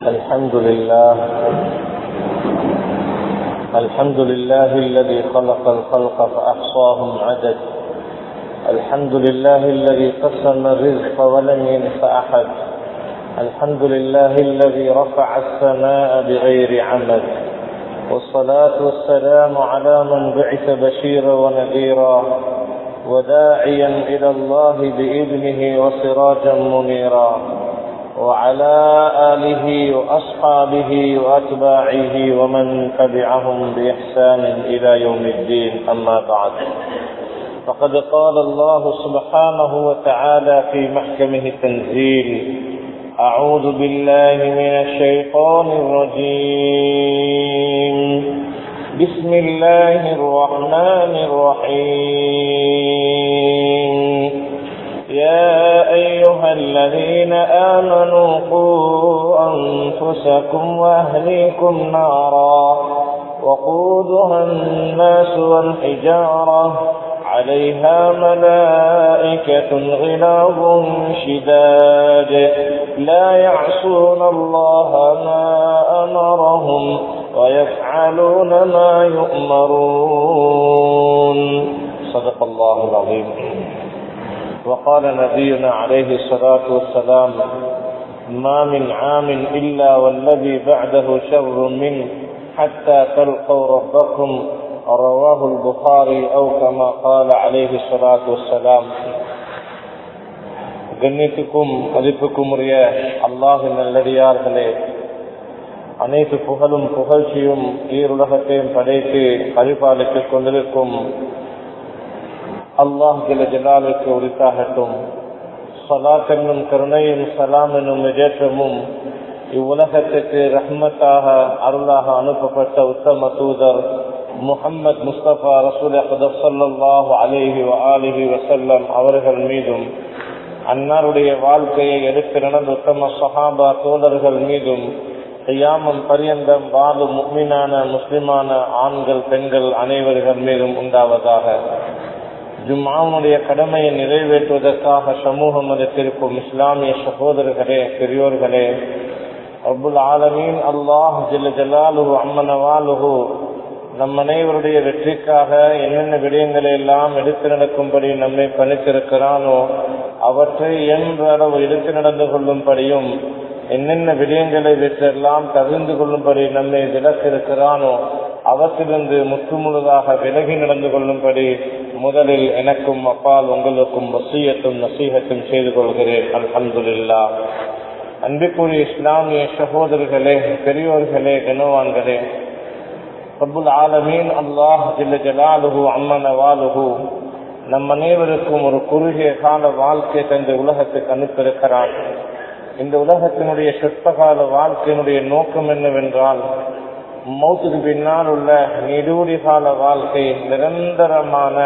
الحمد لله الذي خلق الخلق فأحصاهم عدد. الحمد لله الذي قسم الرزق ولم ينس أحد. الحمد لله الذي رفع السماء بغير عمد. والصلاة والسلام على من بعث بشيرا ونذيرا وداعيا إلى الله بإذنه وسراجا منيرا، وعلى آله وأصحابه وأتباعه ومن تبعهم بإحسان إلى يوم الدين. أما بعد، فقد قال الله سبحانه وتعالى في محكمه التنزيل: أعوذ بالله من الشيطان الرجيم. بسم الله الرحمن الرحيم. يا أيها الذين آمنوا قوا أنفسكم وأهليكم نارا وقودها الناس والحجارة عليها ملائكة غلاظ شداد لا يعصون الله ما أمرهم ويفعلون ما يؤمرون. صدق الله العظيم. وقال نبينا عليه الصلاة والسلام: ما من عام إلا والذي بعده شر منه حتى تلقوا ربكم. رواه البخاري أو كما قال عليه الصلاة والسلام. கண்ணியத்துக்கும் மதிப்புக்கும் உரிய அல்லாஹ்வின் நல்லடியார்களே, அனைத்து புகழும் புகழ்ச்சியும் ஈருலகத்தையும் படைத்து பரிபாலித்துக் கொண்டிருக்கும் அல்லாஹ் ஜல்ல ஜலாலுக்கு உரித்தாகட்டும். ஸலாத் என்னும் கருணையும் ஸலாம் என்னும் இதேற்றமும் இவ்வுலகத்துக்கு ரஹ்மத்தாக அருளாக அனுப்பப்பட்ட உத்தம தூதர் முஹம்மது முஸ்தபா ரசூல் அக்பர் ஸல்லல்லாஹு அலைஹி வஆலிஹி வஸல்லம் அவர்கள் மீதும், அன்னாருடைய வாழ்க்கையை எடுத்து நடந்த உத்தம ஸஹாபா தோழர்கள் மீதும், கியாமம் பரியந்தம் வாழும் முஃமினான முஸ்லிமான ஆண்கள் பெண்கள் அனைவர்கள் மீதும் உண்டாவதாக. ஜும்ஆவுடைய கடமையை நிறைவேற்றுவதற்காக சமூகம் மதத்திற்கும் இஸ்லாமிய சகோதரர்களே, பெரியோர்களே, ரப்புல் ஆலமீன் அல்லாஹ் ஜல்ல ஜலாலுஹு அம்மனவாலுஹு நம் அனைவருடைய வெற்றிக்காக என்னென்ன விடயங்களை எல்லாம் எடுத்து நடக்கும்படி நம்மை பணித்திருக்கிறானோ அவற்றை என்ற அளவு எடுத்து நடந்து கொள்ளும்படியும், என்னென்ன விடயங்களை வெற்றெல்லாம் தவிர்ந்து கொள்ளும்படி நம்மை விலக்கிருக்கிறானோ அவற்றிலிருந்து முற்றுமுழுதாக விலகி நடந்து கொள்ளும்படி முதலில் எனக்கும் அப்பால் உங்களுக்கும் வசியத்தும் நசீகத்தும் செய்து கொள்கிறேன். அல்ஹம்துலில்லாஹ். அன்பிற்குரிய இஸ்லாமிய சகோதரர்களே, பெரியோர்களே, கனவான்களே, ரப்புல் ஆலமீன் அல்லாஹ் ஜல்ல ஜலாலுஹு அம்மனவாலுஹு நம் அனைவருக்கும் ஒரு குறுகிய கால வாழ்க்கை தந்த உலகத்துக்கு அனுப்பியிருக்கிறார். இந்த உலகத்தினுடைய சொற்பகால வாழ்க்கையினுடைய நோக்கம் என்னவென்றால், மௌத்துக்கு பின்னால் உள்ள நீடூழி கால வாழ்க்கை, நிரந்தரமான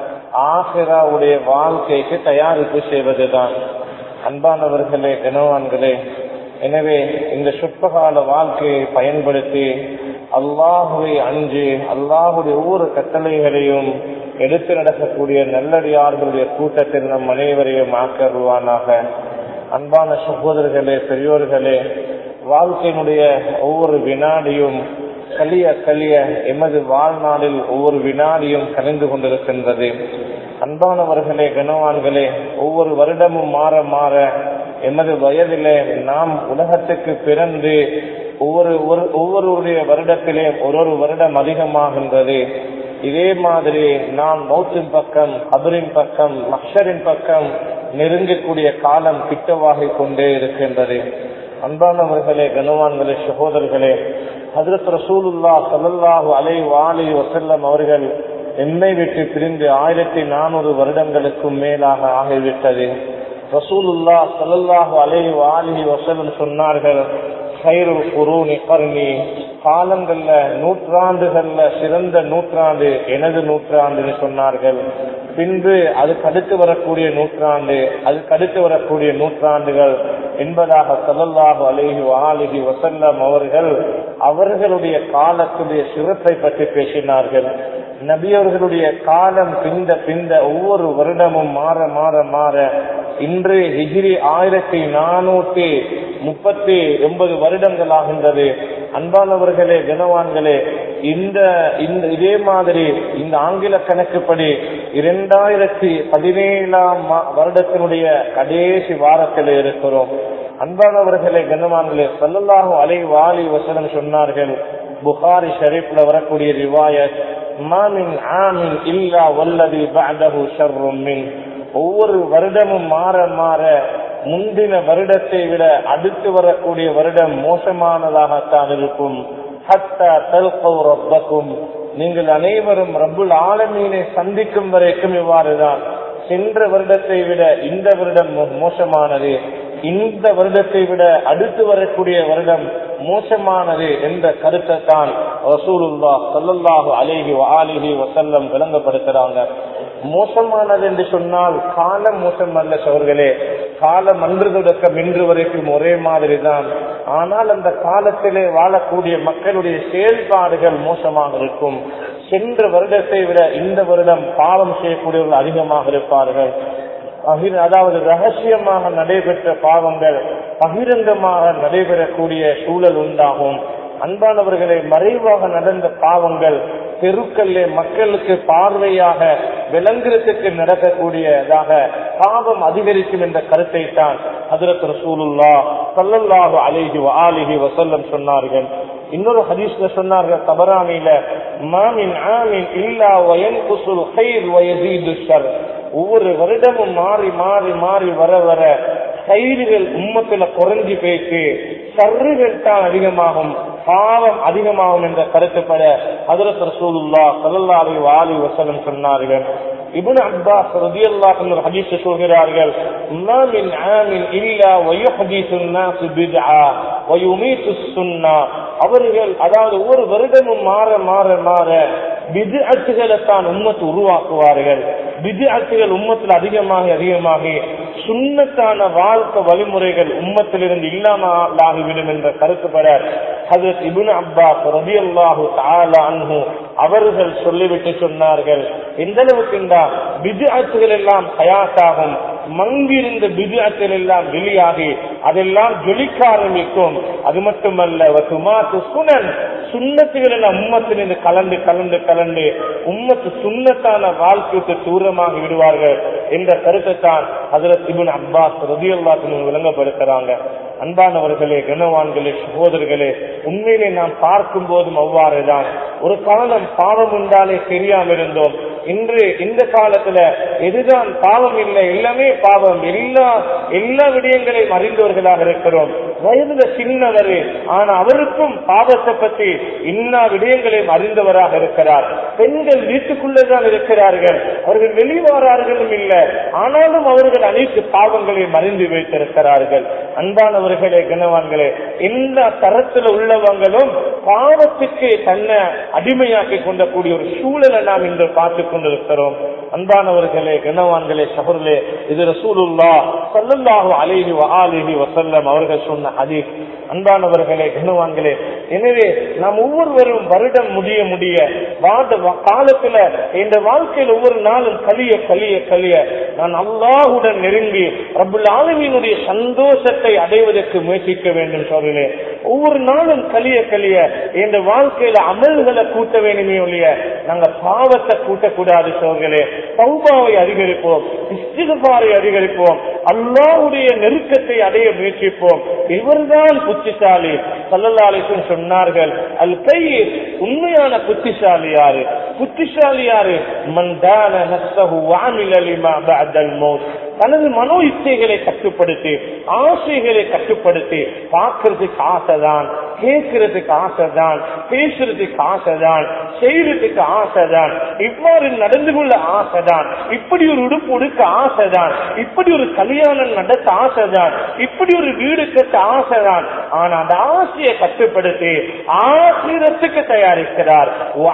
ஆகிராவுடைய வாழ்க்கைக்கு தயாரிப்பு செய்வதுதான். அன்பானவர்களே, கனவான்களே, எனவே இந்த சொற்பகால வாழ்க்கையை பயன்படுத்தி அல்லாஹுவை அஞ்சு அல்லாஹுடைய ஒவ்வொரு கட்டளைகளையும் எடுத்து நடக்கக்கூடிய நல்லடியார்களுடைய கூட்டத்தில் நம் அனைவரையும் ஆக்கருவானாக. அன்பான சகோதரர்களே, பெரியோர்களே, வாழ்க்கையினுடைய ஒவ்வொரு வினாடியும் கலிய கலிய எமது வாழ்நாளில் ஒவ்வொரு வினாடியும் கலைந்து கொண்டிருக்கின்றது. அன்பானவர்களே, கனவான்களே, ஒவ்வொரு வருடமும் மாற மாற எமது வயதிலே நாம் உலகத்துக்கு பிறந்து ஒவ்வொருவருடைய வருடத்திலே ஒரு வருடம் அதிகமாகின்றது. இதே மாதிரி நாம் மௌத்தின் பக்கம், கபரின் பக்கம், மஹ்ஷரின் பக்கம் நெருங்கக்கூடிய காலம் கிட்டவாகி கொண்டே இருக்கின்றது. அன்பானவர்களே, கனவான்களே, சகோதரர்களே, ஹஜ்ரத் ரசூலுல்லாஹ் ஸல்லல்லாஹு அலைஹி வஆலிஹி வஸல்லம் அவர்கள் என்னை விட்டு பிரிந்து 1400 வருடங்களுக்கும் மேலாக ஆகிவிட்டது. ரசூலுல்லாஹ் ஸல்லல்லாஹு அலைஹி வஆலிஹி வஸல்லம் சொன்னார்கள்: கைருல் குரூனி கர்னி, காலங்கள்ல நூற்றாண்டுகள்ல சிறந்த நூற்றாண்டு எனது நூற்றாண்டுன்னு சொன்னார்கள். பின்பு அதுக்கு அடுத்து வரக்கூடிய நூற்றாண்டு, அதுக்கு அடுத்து வரக்கூடிய நூற்றாண்டுகள் என்பதாக ஸல்லல்லாஹு அலைஹி வஆலிஹி வஸல்லம் அவர்கள் அவர்களுடைய காலத்துடைய சிறப்பை பற்றி பேசினார்கள். நபியவர்களுடைய காலம் பிந்த ஒவ்வொரு வருடமும் மாற மாற மாற இன்று ஹிஜ்ரி 1400 39 வருடங்கள் ஆகின்றது. அன்பானவர்களே, கனவான்களே, இதே மாதிரி இந்த ஆங்கில கணக்குப்படி 2017 வருடத்தினுடைய கடைசி வாரத்தில் இருக்கிறோம். அன்பானவர்களே, கனவான்களே, ஸல்லல்லாஹு அலைஹி வஸல்லம் சொன்னார்கள், புகாரி ஷரீஃப்ல வரக்கூடிய ரிவாயத், மா மின் ஆமின் இல்லா வல்லதி பஅதஹு ஷர்ரும் மின். ஒவ்வொரு வருடமும் மாற மாற முந்தின வருடத்தை விட அடுத்து வரக்கூடிய வருடம் மோசமானதாகத்தான் இருக்கும். ஹத்தா தல்கௌ ரப்பக்கும், நீங்கள் அனைவரும் ரப்புல் ஆலமீனை சந்திக்கும் வரைக்கும் இவ்வாறுதான். சென்ற வருடத்தை விட இந்த வருடம் மோசமானது, இந்த வருடத்தை விட அடுத்து வரக்கூடிய வருடம் மோசமானது என்ற கருத்தை தான் ரசூலுல்லாஹ் ஸல்லல்லாஹு அலைஹி வஸல்லம் விளங்கப்படுத்துறாங்க. மோசமானது என்று சொன்னால் காலம் மோசம் அல்ல சகோதரர்களே. காலம் அன்று தொடக்கம் இன்று வரைக்கும் ஒரே மாதிரி தான். ஆனால் அந்த காலத்திலே வாழக்கூடிய மக்களுடைய செயல்பாடுகள் மோசமாக இருக்கும். சென்ற வருடத்தை விட இந்த வருடம் பாவம் செய்யக்கூடியவர்கள் அதிகமாக இருப்பார்கள். அதாவது ரகசியமாக நடைபெற்ற பாவங்கள் பகிரங்கமாக நடைபெறக்கூடிய சூழல் உண்டாகும். அன்பானவர்களை, மறைவாக நடந்த பாவங்கள் தெருக்களிலே மக்களுக்கு பார்வையாக விளங்குறதுக்கு நடக்கக்கூடியதாக பாவம் அதிகரிக்கும் என்ற கருத்தை தான் ஹஜ்ரத் ரசூலுல்லாஹ் ஸல்லல்லாஹு அலைஹி வஸல்லம் சொன்னார்கள். இன்னொரு ஹதீஸ்ல சொன்னார்கள், தபரானில, மா மின் ஆமின் இல்லா வயன்குசுல் கைர் வயஸீது ஷர். ஒவ்வொரு வருடமும் மாறி மாறி மாறி வர வர கைதுகள் உம்மத்துல குறைஞ்சி போயிட்டு ஷர்றுகள் தான் அதிகமாகும், பாவம் அதிகமாகும் என்ற கருத்துப்பட ஹஜ்ரத் ரசூலுல்லாஹ் ஸல்லல்லாஹு அலைஹி வஸல்லம் சொன்னார்கள். இப்னு அப்பாஸ் ரலியல்லாஹு அன்ஹு ஹதீஸ் சொல்கிறார்கள், மா மின் ஆமின் இல்லா வயுஹதீஸு الناس பித்ஆ வயுமீது சுன்னah. அவர்கள் அதாவது ஒவ்வொரு வருடமும் மாற மாற மாற பித்அத்துகளை தான் உம்மத்து உருவாக்குவார்கள். பித்அத்துகள் உம்மத்தில் அதிகமாகி சுன்னத்தான வாழ்க்கை வழிமுறைகள் உம்மத்திலிருந்து இல்லாமலாகிவிடும் என்ற கருத்துப்பட ஹஜ்ரத் இப்னு அப்பாஸ் ரலியல்லாஹு தஆலா அன்ஹு அவர்கள் சொல்லிவிட்டு சொன்னார்கள், எந்த அளவுக்கு பித்அத்துகள் எல்லாம் ஹயாத்தாகும், மங்கிருந்த பித்அத்துகள் எல்லாம் வெளியாகி அதெல்லாம் ஜொலிக்க ஆரம்பிக்கும். அது மட்டுமல்ல, சுன்னத்துகள் எல்லாம் உம்மத்திலிருந்து கலந்து கலந்து கலந்து உம்மத்து சுன்னத்தான வாழ்க்கைக்கு தூரமாக விடுவார்கள் என்ற கருத்தை தான் ஹஜ்ரத் இப்னு அப்பாஸ் ரலியல்லாஹு அன்ஹு விளங்கப்படுத்துறாங்க. அன்பானவர்களே, கனவான்களே, சகோதரர்களே, உண்மையிலே நாம் பார்க்கும் போதும் அவ்வாறுதான். ஒரு காலம் பாவம் உண்டாலே தெரியாம இருந்தோம். இன்று இந்த காலத்துல எதுதான் பாவம் இல்லை, எல்லாமே பாவம், எல்லா விடயங்களையும் அறிந்தவர்களாக இருக்கிறோம். வயதுல சின்னவர், ஆனா அவருக்கும் பாவத்தை பற்றி எல்லா விடயங்களையும் அறிந்தவராக இருக்கிறார். பெண்கள் வீட்டுக்குள்ளேதான் இருக்கிறார்கள், அவர்கள் வெளிவாரார்களும் இல்லை, ஆனாலும் அவர்கள் அனைத்து பாவங்களையும் அறிந்து வைத்திருக்கிறார்கள். அன்பானவர்களே, கனவான்களே, எல்லா தரத்துல உள்ளவங்களும் பாவத்துக்கு தன்னை அடிமையாக்கி கொண்டக்கூடிய ஒரு சூழலை நாம் இன்று பார்த்துக் கொண்டிருக்கிறோம். அன்பானவர்களே, கனவான்களே, சஹோதரர்களே, இது ரசூலுல்லாஹ் ஸல்லல்லாஹு அலைஹி வஸல்லம் அவர்கள் சொன்ன ஹதீஸ். அன்பானவர்களே, கனவான்களே, எனவே நாம் ஒவ்வொருவரும் வருடம் முடிய முடிய காலத்துல இந்த வாழ்க்கையில் ஒவ்வொரு நாளும் கலிய கலிய கலிய நான் அல்லாஹுடன் நெருங்கி ரப்புல் ஆலமீனுடைய சந்தோஷத்தை அடைவதற்கு முயற்சிக்க வேண்டும். சொல்றேன், ஒவ்வொரு நாளும் கலிய கலிய இந்த வாழ்க்கையில அமல்களை கூட்ட வேண்டுமே ஒழிய நாங்க பாவத்தை கூட்டக்கூடாது. சோர்களே, தௌபாவை அதிகரிப்போம், இஸ்திக்ஃபாரை அதிகரிப்போம், அல்லாஹ்வுடைய நெருக்கத்தை அடைய முயற்சிப்போம். இவர்தான் புத்திசாலி. ஸல்லல்லாஹு அலைஹி வஸல்லம் சொன்னார்கள், அல் கைஸ், உண்மையான புத்திசாலி யாரு? புத்திசாலி யாரு? மன் தான நஃப்ஸஹு வஅமில லிமா பஅதல் மௌத். தனது மனோ இச்சைகளை கட்டுப்படுத்தி, ஆசைகளை கட்டுப்படுத்தி, பார்க்கறதுக்கு ஆசைதான், கேட்கறதுக்கு ஆசைதான், பேசுறதுக்கு ஆசைதான், செய்யறதுக்கு ஆசைதான், இவ்வாறு நடந்து கொள்ள ஆசைதான், இப்படி ஒரு உடுப்பு உடுக்க ஆசைதான், இப்படி ஒரு கல்யாணம் நடத்த ஆசைதான், இப்படி ஒரு வீடு கட்ட ஆசைதான். ஆனா அந்த ஆசையை கட்டுப்படுத்தி ஆசிரத்துக்கு தயாரிக்கிறார்.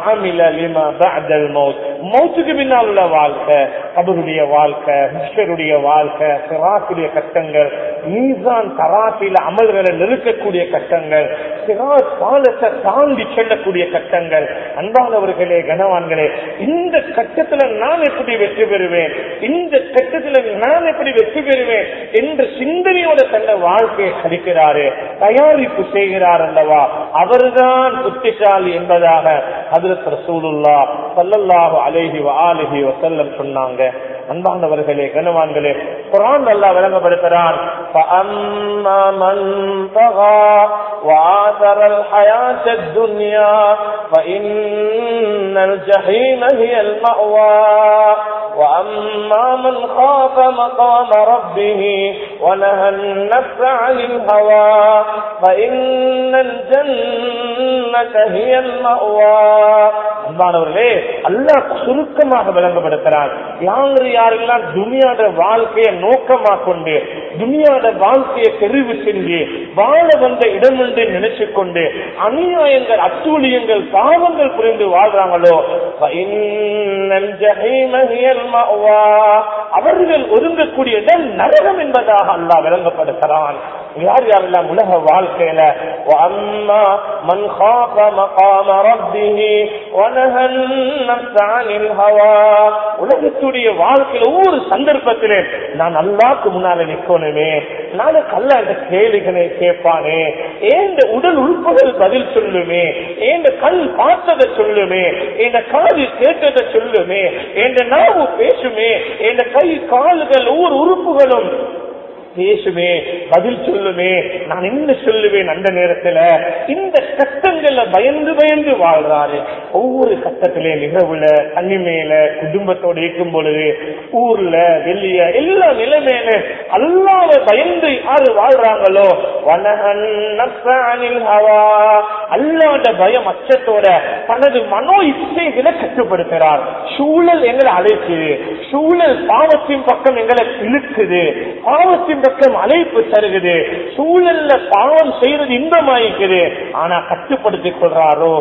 மௌத்துக்கு பின்னால் உள்ள வாழ்க்கை, கபருடைய வாழ்க்கை, முஷ்கருடைய வாழ்க்கை, சிராத்துடைய கட்டங்கள், மீசான் தராசில அமல்களை நெருக்கக்கூடிய கட்டங்கள், சிராத் பாலத்தை தாண்டி செல்லக்கூடிய கட்டங்கள். அன்பானவர்களே, கனவான்களே, இந்த கட்டத்துல நான் எப்படி வெற்றி பெறுவேன், இந்த கட்டத்துல நான் எப்படி வெற்றி பெறுவேன் என்ற சிந்தனையோட தன்னை வாழ்க்கையை கழிக்கிறாரு, தயாரிப்பு செய்கிறார் அல்லவா, அவர்தான் புத்திசாலி என்பதாக ஹஜ்ரத் ரசூலுல்லாஹ் ஸல்லல்லாஹு அலைஹி வஆலிஹி வஸல்லம் சொன்னாங்க. அன்பானவர்களே, கனவான்களே, குர்ஆன் அல்லாஹ் விளங்கப்படுத்துறான், فَأَمَّا مَنْ طَغَى وَآثَرَ الْحَيَاةَ الدُّنْيَا فَإِنَّ الْجَحِيمَ هِيَ الْمَأْوَى وَأَمَّا مَنْ خَافَ مَقَامَ رَبِّهِ وَنَهَى النَّفْسَ عَنِ الْهَوَى فَإِنَّ الْجَنَّةَ هِيَ الْمَأْوَى. அன்பானவர்களே, அல்லாஹ் சுருக்கமாக விளங்கப்படுத்துறான், யாரெல்லாம் துனியாட வாழ்க்கையை நோக்கமாக கொண்டு துனியாட வாழ்க்கையை தெரிவு செஞ்சு வாழ வந்த இடம் என்று நினைச்சு கொண்டு அநியாயங்கள், அத்தூழியங்கள், பாவங்கள் புரிந்து வாழ்றாங்களோ அவர்கள் ஒதுங்கக்கூடிய இடம் நரகம் என்பதாக அல்லாஹ் விளங்கப்படுத்துறான். யாரெல்லாம் உலக வாழ்க்கையில உலகத்துடைய வாழ்க்கையில ஒவ்வொரு சந்தர்ப்பத்திலே நான் அல்லாஹ்வுக்கு முன்னால நிக்கணுமே, நாளைக்கு அல்லாஹ் இந்த கேள்விகளை கேட்பானே, ஏன் உடல் உறுப்புகள் பதில் சொல்லுமே, ஏன் கண் பார்த்ததை சொல்லுமே, என் காது கேட்டதை சொல்லுமே, என் நாவு பேசுமே, என் கை கால்கள் ஒவ்வொரு உறுப்புகளும் பேசுமே, பதில் சொல்லுமே, நான் என்ன சொல்லுவேன் அந்த நேரத்துல. இந்த கட்டங்கள்ல பயந்து பயந்து வாழ்றாரு. ஒவ்வொரு கட்டத்திலே நிகழ்வுல, தனிமையில, குடும்பத்தோடு இருக்கும் பொழுது, ஊர்ல, வெளிய, எல்லா நிலைமையில அல்லாஹ்வை பயந்து யாரு வாழ்றாங்களோ அல்லாஹ்வோட பயம் அச்சத்தோட தனது மனோ இச்சைகளை கட்டுப்படுத்துறார். சூழல் எங்களை அழைக்குது, சூழல் பாவத்தின் பக்கம் எங்களை இழுக்குது, பாவத்தின் பக்கம் அழைப்பு தருகிறது, சூழல்ல பாவம் செய்யறது இன்பமாயிக்குது, ஆனா கட்டுப்படுத்திக் கொள்றாரோ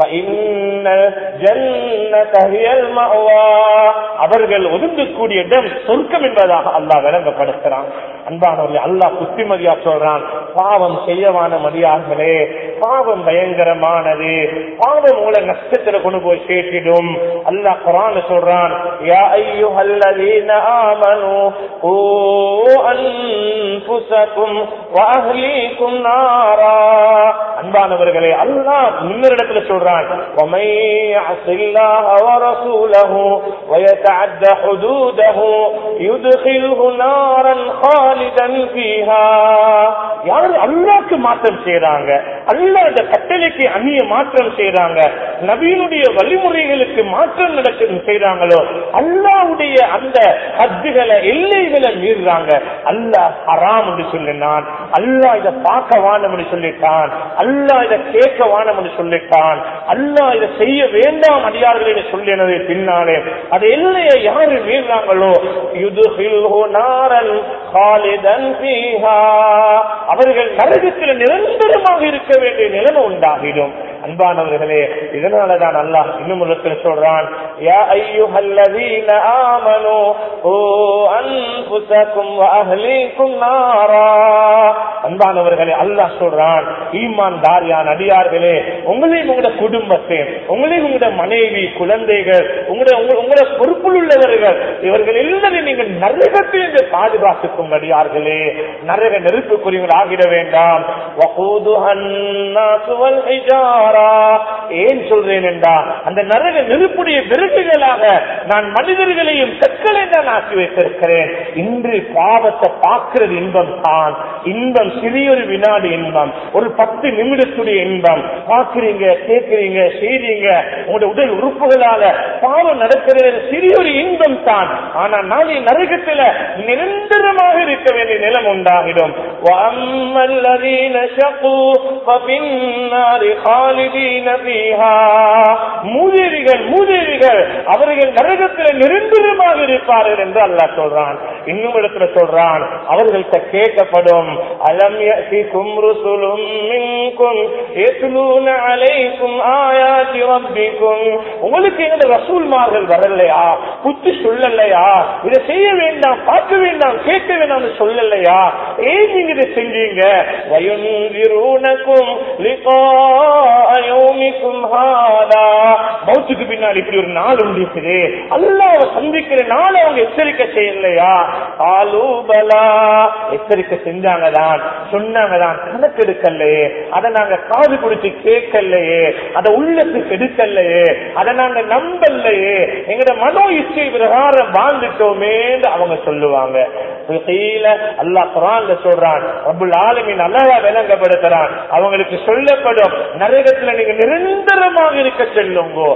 அவர்கள் ஒதுங்கக்கூடிய இடம் சொர்க்கம் என்பதாக அல்லாஹ் விளங்கப்படுத்துறான். அன்பானவர்களே, அல்லாஹ் புத்திமதியா சொல்றான், பாவம் செய்யவான மதியார்களே, பாவம் பயங்கரமானது, பாவம் மூல நஷ்டத்துல கொண்டு போய் சேர்த்திடும். அல்லாஹ் குர்ஆன்ல சொல்றான், யா அய்யுஹல்லதீன ஆமனூ கூ அன்ஃபுஸகும் வ அஹ்லீகும் நாரா. அன்பானவர்களே, அல்லாஹ் இன்னொரு சொல்றான், வமை யஅஸில்லாஹ வ ரசூலஹு வ யதஅத்த ஹுதூதஹு யுத்கில்ஹு நாரன் காலிதன் ஃபீஹா. யார் அல்லாஹ்க்கு மாற்றம் செய்றாங்க, அல்லாஹ்வுடைய கட்டளைக்கு அந்நிய மாற்றம் செய்றாங்க, நபியினுடைய வழிமுறைகளுக்கு மாற்றம் நடக்கும் செய்றாங்களோ, அல்லாஹ்வுடைய அந்த ஹத்துகளை, எல்லைகளை மீறுறாங்க. அல்லாஹ் ஹராம் என்று சொல்லினான், அல்லாஹ் இதை பார்க்க வானம் என்று சொல்லிட்டான், அல்லாஹ் இதை கேட்க வானம் என்று சொல்லிட்டான், அல்லாஹ் இதை செய்ய வேண்டாம் அடியார்கள் என்று சொல்லினது பின்னாலே அது எல்லையை யாரு மீறாங்களோ யுத்கில்ஹு நாரன் காலிதன் ஃபீஹா, அவர்கள் நரகத்தில் நிரந்தரமாக இருக்க வேண்டிய நிலைமை உண்டாகிடும். அன்பானவர்களே, இதனாலதான் அல்லாஹ் இன்னும் இடத்தில் சொல்றான், யா அய்யுஹல்லதீன ஆமனூ கூ அன்ஃபுஸகும் வ அஹ்லீகும் நாரா. அன்பானவர்களே, அல்லாஹ் சொல்றான், ஈமான்தாரியான அடியார்களே, உங்களையும் உங்களோட குடும்பத்தை, உங்களையும் உங்களோட மனைவி, குழந்தைகள், உங்களோட பொறுப்பில் உள்ளவர்கள், இவர்கள் எல்லாரும் நீங்கள் நரகத்திலிருந்து பாதுகாத்துக்கும் அடியார்களே, நரக நெருப்புக்குரியவர்கள் ஆகிட வேண்டாம். ஏன் சொல்றேன் என்றா, அந்த நரக நெருப்புடைய விருதுகளாக நான் மனிதர்களையும் கற்களை தான் ஆக்கி வைத்திருக்கிறேன். இன்று பாவத்தை பார்க்கிறது இன்பம் தான், இன்பம் சிறியொரு வினாடி இன்பம், ஒரு 10 நிமிடத்துடைய இன்பம். பார்க்கிறீங்க, கேட்கிறீங்க, செய்றீங்க, உங்களுடைய உடல் உறுப்புகளால பாவம் நடக்கிறது சிறியொரு இன்பம் தான். ஆனா நாளை நரகத்துல நிரந்தரமாக இருக்க வேண்டிய நிலம் உண்டாகிடும். மூதேவிகள் அவர்கள் நரகத்தில் நிரந்தரமாக இருப்பார்கள் என்று அல்லாஹ் சொல்றான். இன்னும் இடத்துல சொல்றான், அவர்கள்ட்ட கேட்கப்படும், அலம் யஅதிகும் ருசுலும் மின்கும் யத்லூன அலைக்கும் ஆயாத்தி ரப்பிக்கும், உங்களுக்கு எங்க ரசூல்மார்கள் வரலையா, புத்தி சொல்லலையா, இதை செய்ய வேண்டாம், பார்க்க வேண்டாம், கேட்க வேண்டாம் சொல்லலையா, ஏன் நீங்க இதை செஞ்சீங்க? வயுன்திரூனகும் லிகா யௌமிக்கும் ஹாதா, மௌத்துக்கு பின்னால் இப்படி ஒரு நாள் உண்டிருக்குது, அல்லாஹ்வை சந்திக்கிற நாள் அவங்க எச்சரிக்கை செய்யலையா? ஆலூபலா, எச்சரிக்கை செஞ்சாங்கதான், சொன்னாங்கதான், கணக்கெடுக்கலையே, அதை நாங்க காது கொடுத்து கேட்கலையே, அதை உள்ளத்துக்கு எடுக்கலையே, அதை நாங்க நம்பலையே, எங்கட மனோ இச்சை பிரகாரம் வாழ்ந்துட்டோமே அவங்க சொல்லுவாங்க. அல்லாஹ் குர்ஆன்ல சொல்றான், ரப்புல் ஆலமீன் அல்லாஹ் விளங்கப்படுத்துறான், அவங்களுக்கு சொல்லப்படும் நரகத்துல நீங்க நிரந்தரமாக இருக்க சொல்லுங்கோ.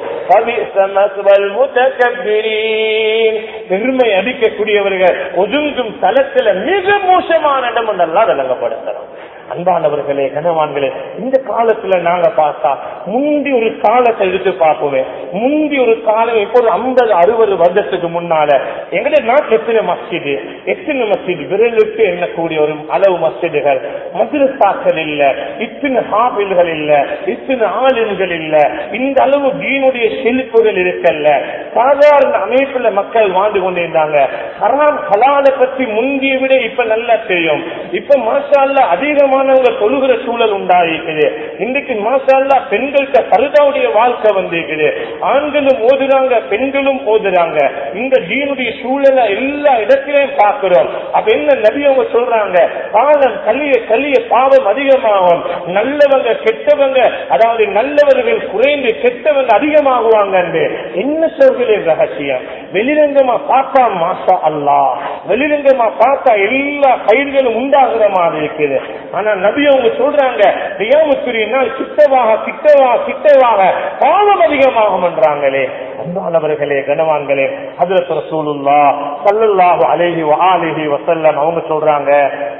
பெருமை அடிக்கக்கூடியவர்கள் ஒதுங்கும் தளத்துல மிக மோசமான இடம் எல்லாம் விளங்கப்படுத்துறோம். அன்பானவர்களே, கனவான்களே, இந்த காலத்துல நாங்க பார்த்தா முந்தி ஒரு காலத்தை எடுத்து பார்ப்போமே. முந்தி ஒரு காலம் இப்போ ஒரு 50-60 வருடத்துக்கு முன்னால எங்களுடைய நாட்டு எத்தனை மஸ்ஜிது விரலுக்கு எண்ணக்கூடிய ஒரு அளவு மஸ்ஜிதுகள், மദ്രസാக்கள் இல்ல, இத்தனை ஹாபில்கள் இல்ல, இத்தனை ஆலிம்கள் இல்ல, இந்த அளவு தீனுடைய செழிப்புகள் இருக்கல்ல. சாதாரண அமைப்புல மக்கள் வாழ்ந்து கொண்டிருந்தாங்க. ஹராம் ஹலாலை பற்றி முந்திய விட இப்ப நல்லா தெரியும். இப்ப மாஷா அல்லாஹ் அதிகமா தொழுகிற சூழல் உண்டாயிருக்குது. இன்றைக்கு மாஷா அல்லாஹ் பெண்களுக்கு பர்தாவுடைய வாழ்க்கை வந்திருக்குது. ஆண்களும் ஓதுறாங்க, பெண்களும் ஓதுறாங்க. இந்த தீனுடைய சூழலை எல்லா இடத்திலையும் பார்க்கிறோம். அப்ப என்ன நபி அவங்க சொல்றாங்க, பாவம் கலிய பாவம் அதிகமாகும், நல்லவங்க கெட்டவங்க, அதாவது நல்லவர்கள் குறைந்து கெட்டவங்க அதிகமாகுவாங்க. என்ன சொல்கிறேன் ரகசியம்? வெளிரங்கமா பார்த்தா மாஷா அல்லாஹ், வெளிரங்கமா பார்த்தா எல்லா பயிர்களும் உண்டாகிற மாதிரி இருக்குது. ஆனா நபி அவங்க சொல்றாங்க, கிட்டவாக பாவம் அதிகமாகும் என்றாங்களே. அன்பானவர்களே, கனவான்களே, ஹஜ்ரத் ரசூலுல்லாஹ் ஸல்லல்லாஹு அலைஹி வஆலிஹி வஸல்லம் அவங்க சொல்றாங்க,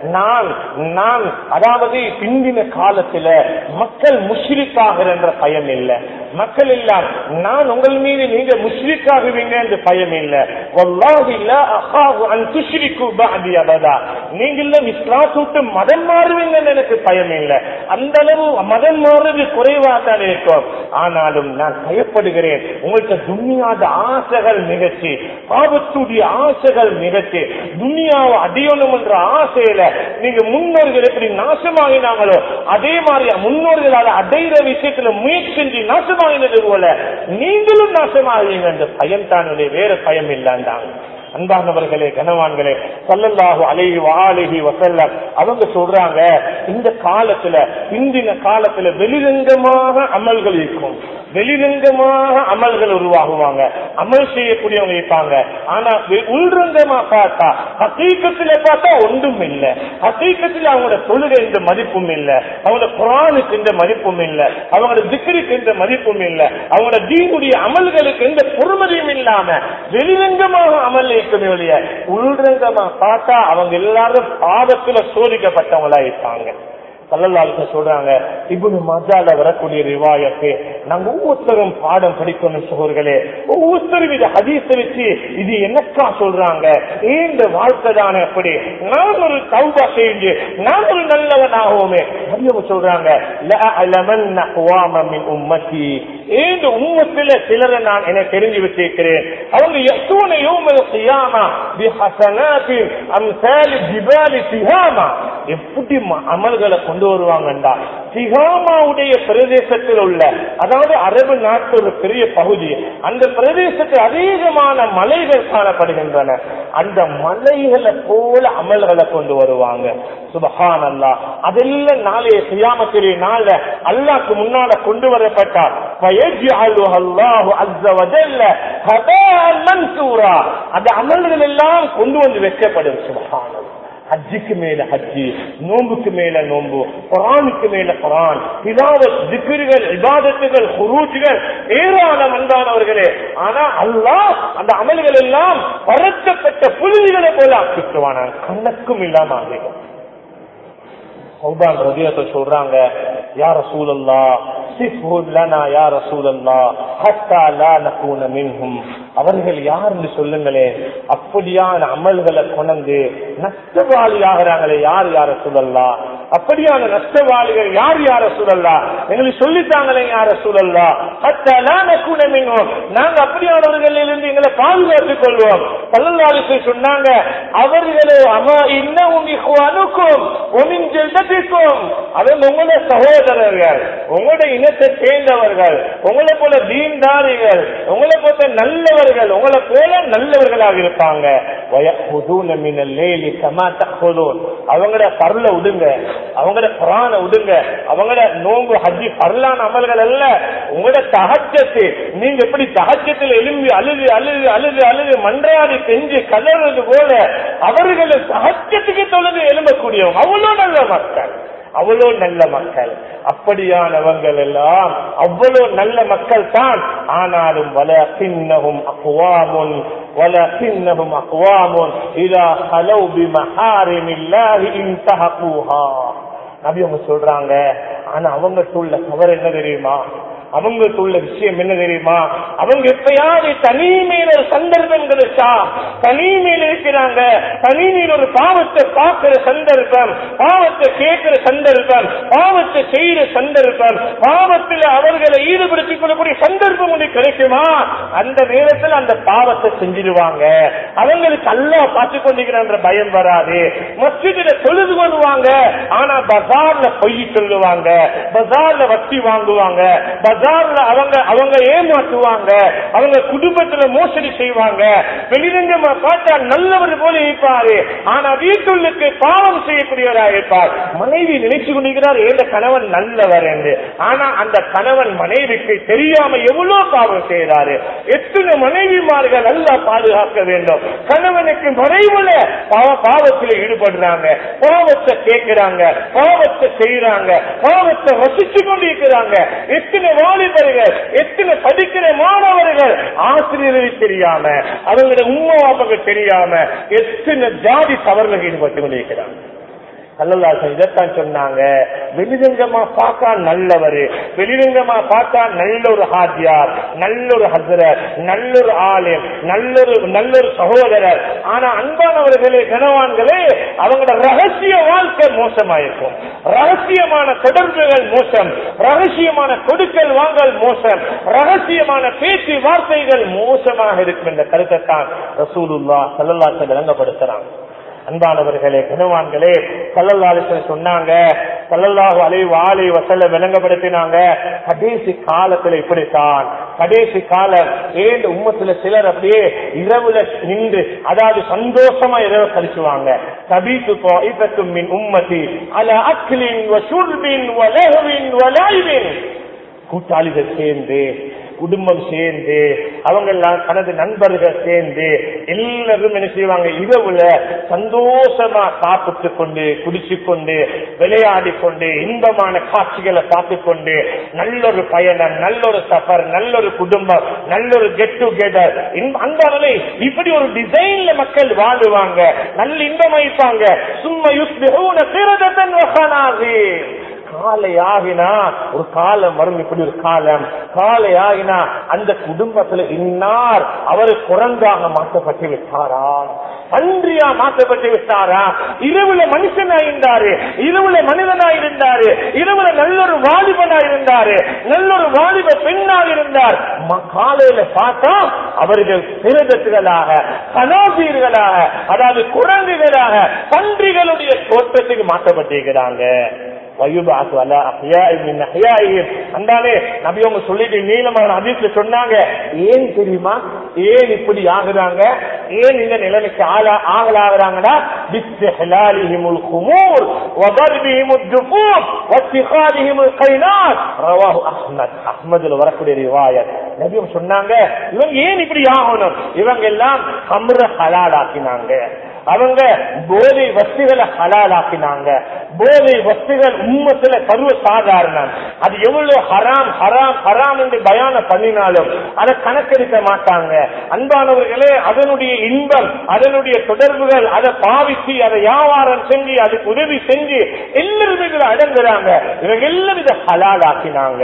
நான் அதாவது பிந்தின காலத்துல மக்கள் முஷ்ரிக்காகிற என்ற பயம் இல்ல, மக்கள் எல்லாம் நான் உங்கள் மீது நீங்க முஷ்ரிக்காகுவீங்க என்று பயம் இல்ல. வல்லாஹி லா அகாஃபு அன் துஷ்ரிகு பஅதி அபதா, நீங்க எல்லாம் இஸ்லாத்துக்கு மதம் மாறுவீங்கன்னு எனக்கு பயம் இல்ல. அந்த அளவு மதம் மாறுவது குறைவா தான் இருக்கும். ஆனாலும் நான் பயப்படுகிறேன், உங்களுக்கு துன்யாத ஆசைகள் மிகச்சி, பாவத்துடைய ஆசைகள் மிகச்சி, துன்யாவை அடையணும் என்ற ஆசையில நீங்க முன்னோர்கள் எப்படி நாசமாகினாங்களோ அதே மாதிரி முன்னோர்களால் அடைகிற விஷயத்துல முயற்சி செஞ்சு நாசமாகினது போல நீங்களும் நாசமாகுவீங்க என்ற பயம் தான், வேற பயம் இல்லாண்டாங்க. அன்பானவர்களே, கனவான்களே, ஸல்லல்லாஹு அலைஹி வஆலிஹி வஸல்லம் அவங்க சொல்றாங்க, இந்த காலத்துல இந்தின காலத்துல வெளிரங்கமாக அமல்கள் இருக்கும், வெளிரங்கமாக அமல்கள் உருவாகுவாங்க, அமல் செய்யக்கூடியவங்க இருப்பாங்க. ஆனா உள்ரங்கமா பார்த்தா, ஹகீகத்துல பார்த்தா ஒன்றும் இல்லை. ஹகீகத்துல அவங்களோட தொழுகை என்ற மதிப்பும் இல்லை, அவங்களோட குர்ஆனுக்கு என்ற மதிப்பும் இல்லை, அவங்களோட திக்ருக்கு என்ற மதிப்பும் இல்லை, அவங்களோட தீனுடைய அமல்களுக்கு எந்த பொறுமதியும் இல்லாம வெளிரங்கமாக அமல் உள்ரங்கமா பார்த்தா அவங்க எல்லாரும் பாவத்துல சோதிக்கப்பட்டவங்களா இருப்பாங்க. ஸல்லல்லாஹு சொல்றாங்க, இப்னு மாஜால வரக்கூடிய ரிவாயத்து நாங்க ஒவ்வொருத்தரும் பாடம் படிக்கணும் சகோதரர்களே. ஒவ்வொருத்தரும் இதை ஹதீஸை வச்சு இது என்னக்கா சொல்றாங்க, இந்த வாழ்க்கை தானே அப்படி, நான் ஒரு தௌபா செஞ்சு நான் ஒரு நல்லவன் ஆகுமே. சொல்றாங்க, லஅலமன்ன குவாம மின் உம்மத்தி, இந்த உம்மத்தில சிலரை நான் எனக்கு தெரிஞ்சு வச்சிருக்கிறேன், அவங்க யஸூன யௌமல் கியாமா பிஹஸனாத்தி அம்சால் ஜிபாலி திஹாமா, எப்படி அமல்களை கொண்டு வருவாங்கண்டா, திஹாமாவுடைய பிரதேசத்தில் உள்ள, அதாவது அரபு நாட்டு ஒரு பெரிய பகுதி, அந்த பிரதேசத்தில் அதிகமான மலைகள் காணப்படுகின்றன, அந்த மலைகளை போல அமல்களை கொண்டு வருவாங்க. சுப்ஹானல்லாஹ். அதெல்லாம் நாளைய கியாமத்துடைய நாள்ல அல்லாஹ்க்கு முன்னால கொண்டு வரப்பட்டார். ஃபயஜ்அலுஹல்லாஹு அஸ்ஸ வஜல்ல ஹபாஅன் மன்சூரா, அந்த அமல்கள் எல்லாம் கொண்டு வந்து வைக்கப்படும். சுப்ஹானல்லாஹ். ஹஜ்ஜுக்கு மேல ஹஜ்ஜி, நோம்புக்கு மேல நோம்பு, குர்ஆனுக்கு மேல குர்ஆன், திலாவத், திக்ருகள், இபாதத்துகள், குரூஜ்கள் ஏராளம். அன்பானவர்களே, ஆனா அல்லாஹ் அந்த அமல்கள் எல்லாம் பரத்தப்பட்ட புழுதிகளை போல ஆக்கிட்டுவான, கணக்கும் இல்லாம ஆகும். சௌபான் ரலியல்லாஹு சொல்றாங்க, யா ரசூலல்லாஹ் சிஃபு லனா யா ரசூலல்லாஹ் ஹத்தா லா நகூன மின்ஹும், அவர்கள் யார் என்று சொல்லுங்களே, அப்படியான அமல்களை கொண்டு நஷ்டவாளி ஆகிறாங்களே யார் யா ரசூலல்லாஹ், அப்படியான நஷ்டவாளிகள் யார் யார சூழல்லா எங்களுக்கு சொல்லித்தாங்களே யார சூழல்லா நாங்க அப்படியானவர்களிலிருந்து எங்களை பாதுகாத்துக் கொள்வோம். ஸல்லல்லாஹு அலைஹி வஸல்லம் சொன்னாங்க, அவர்களே அமா இன்னஹும் இஹ்வானுக்கும் வ மின் ஜல்தத்திக்கும், அவங்க உங்களுடைய சகோதரர்கள், உங்களுடைய இனத்தை சேர்ந்தவர்கள், உங்களை போல தீன்தாரிகள், உங்களை போல நல்லவர்கள், உங்களை போல நல்லவர்களாக இருப்பாங்க. வயஹுதுன மினல் லைலி கமா தஹுதுன், அவங்களோட பர்ல உடுங்க, அவங்களோட குர்ஆனை உடுங்க, அவங்களோட நோன்பு ஹஜ்ஜி பர்லான அமல்கள் அல்ல, உங்களோட தஹஜ்ஜத், நீங்க எப்படி தஹஜ்ஜத்தில் எழும்பி அழுது அழுது அழுது அழுது மன்றாடி செஞ்சு கதறது போல அவர்கள் தஹஜ்ஜத்துக்கு தொழுது எழும்பக்கூடியவங்க அவ்வளோ நல்ல மக்கள், அவ்வளோ நல்ல மக்கள். அப்படியானவங்கள் எல்லாம் அவ்வளோ நல்ல மக்கள் தான். ஆனாலும் வலகின்னஹும் அக்வாமுன் வலகின்னஹும் அக்வாமுன் இதா ஹலௌ பிமஹாரிமில்லாஹி இன்தஹகுஹா. நபி அவங்க சொல்றாங்க, ஆனா அவங்க சொல்ல தவறு என்ன தெரியுமா, அவங்க சொல்ல விஷயம் என்ன தெரியுமா, அவங்க எப்பயாவது தனிமையில ஒரு சந்தர்ப்பம் கிடைச்சா தனிமையில் இருக்கிறாங்க, தனிமையில் ஒரு பாவத்தை பார்க்கிற சந்தர்ப்பம், பாவத்தை கேட்கிற சந்தர்ப்பம், பாவத்தை செய்யற சந்தர்ப்பம், பாவத்தில் அவர்களை ஈடுபடுத்திக் கொள்ளக்கூடிய சந்தர்ப்பம் ஒன்று கிடைக்குமா, அந்த நேரத்தில் அந்த பாவத்தை செஞ்சிருவாங்க. அவங்களுக்கு அல்லாஹ் பார்த்து கொண்டிருக்கிற பயம் வராது. மஸ்ஜிதில தொழுது கொள்வாங்க, ஆனா பஜார்ல பொய் சொல்லுவாங்க, பஜார்ல வட்டி வாங்குவாங்க, பஜார்ல அவங்க ஏமாற்றுவாங்க, அவங்க குடும்பத்துல மோசடி செய்வாங்க. வெளிரங்கமா பார்த்தா நல்லவர் போல இருப்பாரு, ஆனா வீட்டுள்ளுக்கு பாவம் செய்யக்கூடியவராக இருப்பார். மனைவி நினைச்சு கொண்டிருக்கிறார் ஏந்த கணவன் நல்லவர் என்று, ஆனா அந்த கணவன் மனைவிக்கு தெரியாம எவ்வளவு பாவம் செய்யறாரு. எத்தனை மனைவிமார்கள் நல்லா பாதுகாக்க வேண்டும். கணவனுக்கு மறைவுல பாவத்தில் ஈடுபடுறாங்க, பாவத்தை கேட்கிறாங்க, பாவத்தை செய்யறாங்க, பாவத்தை ரசிச்சு கொண்டிருக்கிறாங்க. எத்தனை வாலிபர்கள், எத்தனை படிக்கிற மாணவர்கள் ஆசிரியரை தெரியாம, அவங்களோட உம்மா அப்பாக்கு தெரியாம எத்தனை ஜாதி தவறுகள் ஈடுபட்டு கொண்டிருக்கிறாங்க. ஸல்லல்லாஹு இதைத்தான் சொன்னாங்க, வெளிரங்கமா பார்த்தா நல்லவர், வெளிரங்கமா பார்த்தா நல்ல ஒரு ஹாஜியார், நல்ல ஒரு ஹஸ்ரத், நல்ல ஒரு ஆலிம், நல்ல ஒரு சகோதரர். ஆனா அன்பானவர்களே, கனவான்களே, அவங்களோட ரகசிய வாழ்க்கை மோசமாயிருக்கும், ரகசியமான தொடர்புகள் மோசம், ரகசியமான கொடுக்கல் வாங்கல் மோசம், ரகசியமான பேச்சு வார்த்தைகள் மோசமாக இருக்கும் என்ற கருத்தை தான் ரசூலுல்லாஹ் ஸல்லல்லாஹு அலைஹி வஸல்லம் விளங்கப்படுத்துறாங்க. அன்பானவர்களே, கனவான்களே, ஸல்லல்லாஹு அலைஹி வஸல்லம் சொன்னாங்க, ஸல்லல்லாஹு அலைஹி வஸல்லம் விளங்கப்படுத்தினாங்க, கடைசி காலத்துல இப்படித்தான், கடைசி காலம் ஏன் உம்மத்துல சிலர் அப்படியே இரவுல நின்று, அதாவது சந்தோஷமா இரவு கழிச்சுவாங்க. தபீது தாயிஃபத்தும் மின் உம்மதி அலா அக்லின் வ ஷுர்பின் வ லஹ்வின் வ லைபின், கூட்டாளிகள் சேர்ந்து, குடும்பம் சேர்ந்து, அவங்க எல்லாம் தனது நண்பர்கள் சேர்ந்து எல்லாரும் என்ன செய்வாங்க, இரவுல சந்தோஷமா சாப்பிட்டு கொண்டு குடிச்சு கொண்டு விளையாடி கொண்டு இன்பமான காட்சிகளை பார்த்து கொண்டு நல்ல ஒரு பயணம், நல்ல ஒரு சஃபர், நல்ல ஒரு குடும்பம், நல்ல ஒரு கெட் டுகெதர். அந்த இப்படி ஒரு டிசைன்ல மக்கள் வாழுவாங்க, நல்ல இன்பமாயிப்பாங்க. சும்மா யுஸ்பிஹூன கிரதத்தன் வ கனாஸீர், காலை ஆகினா ஒரு காலம் வரும், இப்படி ஒரு காலம் காலை ஆகினா அந்த குடும்பத்துல இன்னார் அவர் குரங்காக மாற்றப்பட்டு விட்டாராம், பன்றியா மாற்றப்பட்டு விட்டாரா. இரவுல மனுஷனா இருந்தாரு, இரவுல மனிதனா இருந்தாரு, இரவுல நல்ல ஒரு வாலிபனா இருந்தாரு, நல்ல ஒரு வாலிப பெண்ணாக இருந்தார். காலையில பார்த்தா அவர்கள் சிறதத்துகளாக, கனாபீர்களாக, அதாவது குரங்குகளாக, பன்றிகளுடைய தோற்றத்துக்கு மாற்றப்பட்டிருக்கிறாங்க. சொல்லிட்டு நீளமான ஹதீஸ்ல சொன்னாங்க, ஏன் தெரியுமா, ஏன் இப்படி ஆகுறாங்க, ஏன் இந்த நிலைமைக்கு ஆகலாகிறாங்கன்னா, பிஸ்ஹிலாலிஹிமுல் குமூர் வ தர்பிஹிமுத் துஃபூர் வ இத்திகாதிஹிமுல் கைனாத், ரவாஹு அஹ்மத். அஹ்மதுல வரக்கூடிய ரிவாயத். நபியும் சொன்னாங்க, இவங்க ஏன் இப்படி ஆகணும், இவங்க எல்லாம் ஹம்ர ஹலாலாக்கினாங்க, அவங்க போதை வஸ்துகளை ஹலாலாக்கினாங்க. போதை வஸ்துகள் உம்மத்துல சர்வ சாதாரணம். அது எவ்வளவு ஹராம் ஹராம் ஹராம் என்று பயான பண்ணினாலும் அதை கணக்கெடுக்க மாட்டாங்க. அன்பானவர்களே, அதனுடைய இன்பம், அதனுடைய தொடர்புகள், அதை பாவிச்சு, அதை வியாபாரம் செஞ்சு, அதுக்கு உதவி செஞ்சு எல்லாருமே இதுல அடங்குறாங்க. இவங்க எல்லாம் இதை ஹலால் ஆக்கினாங்க.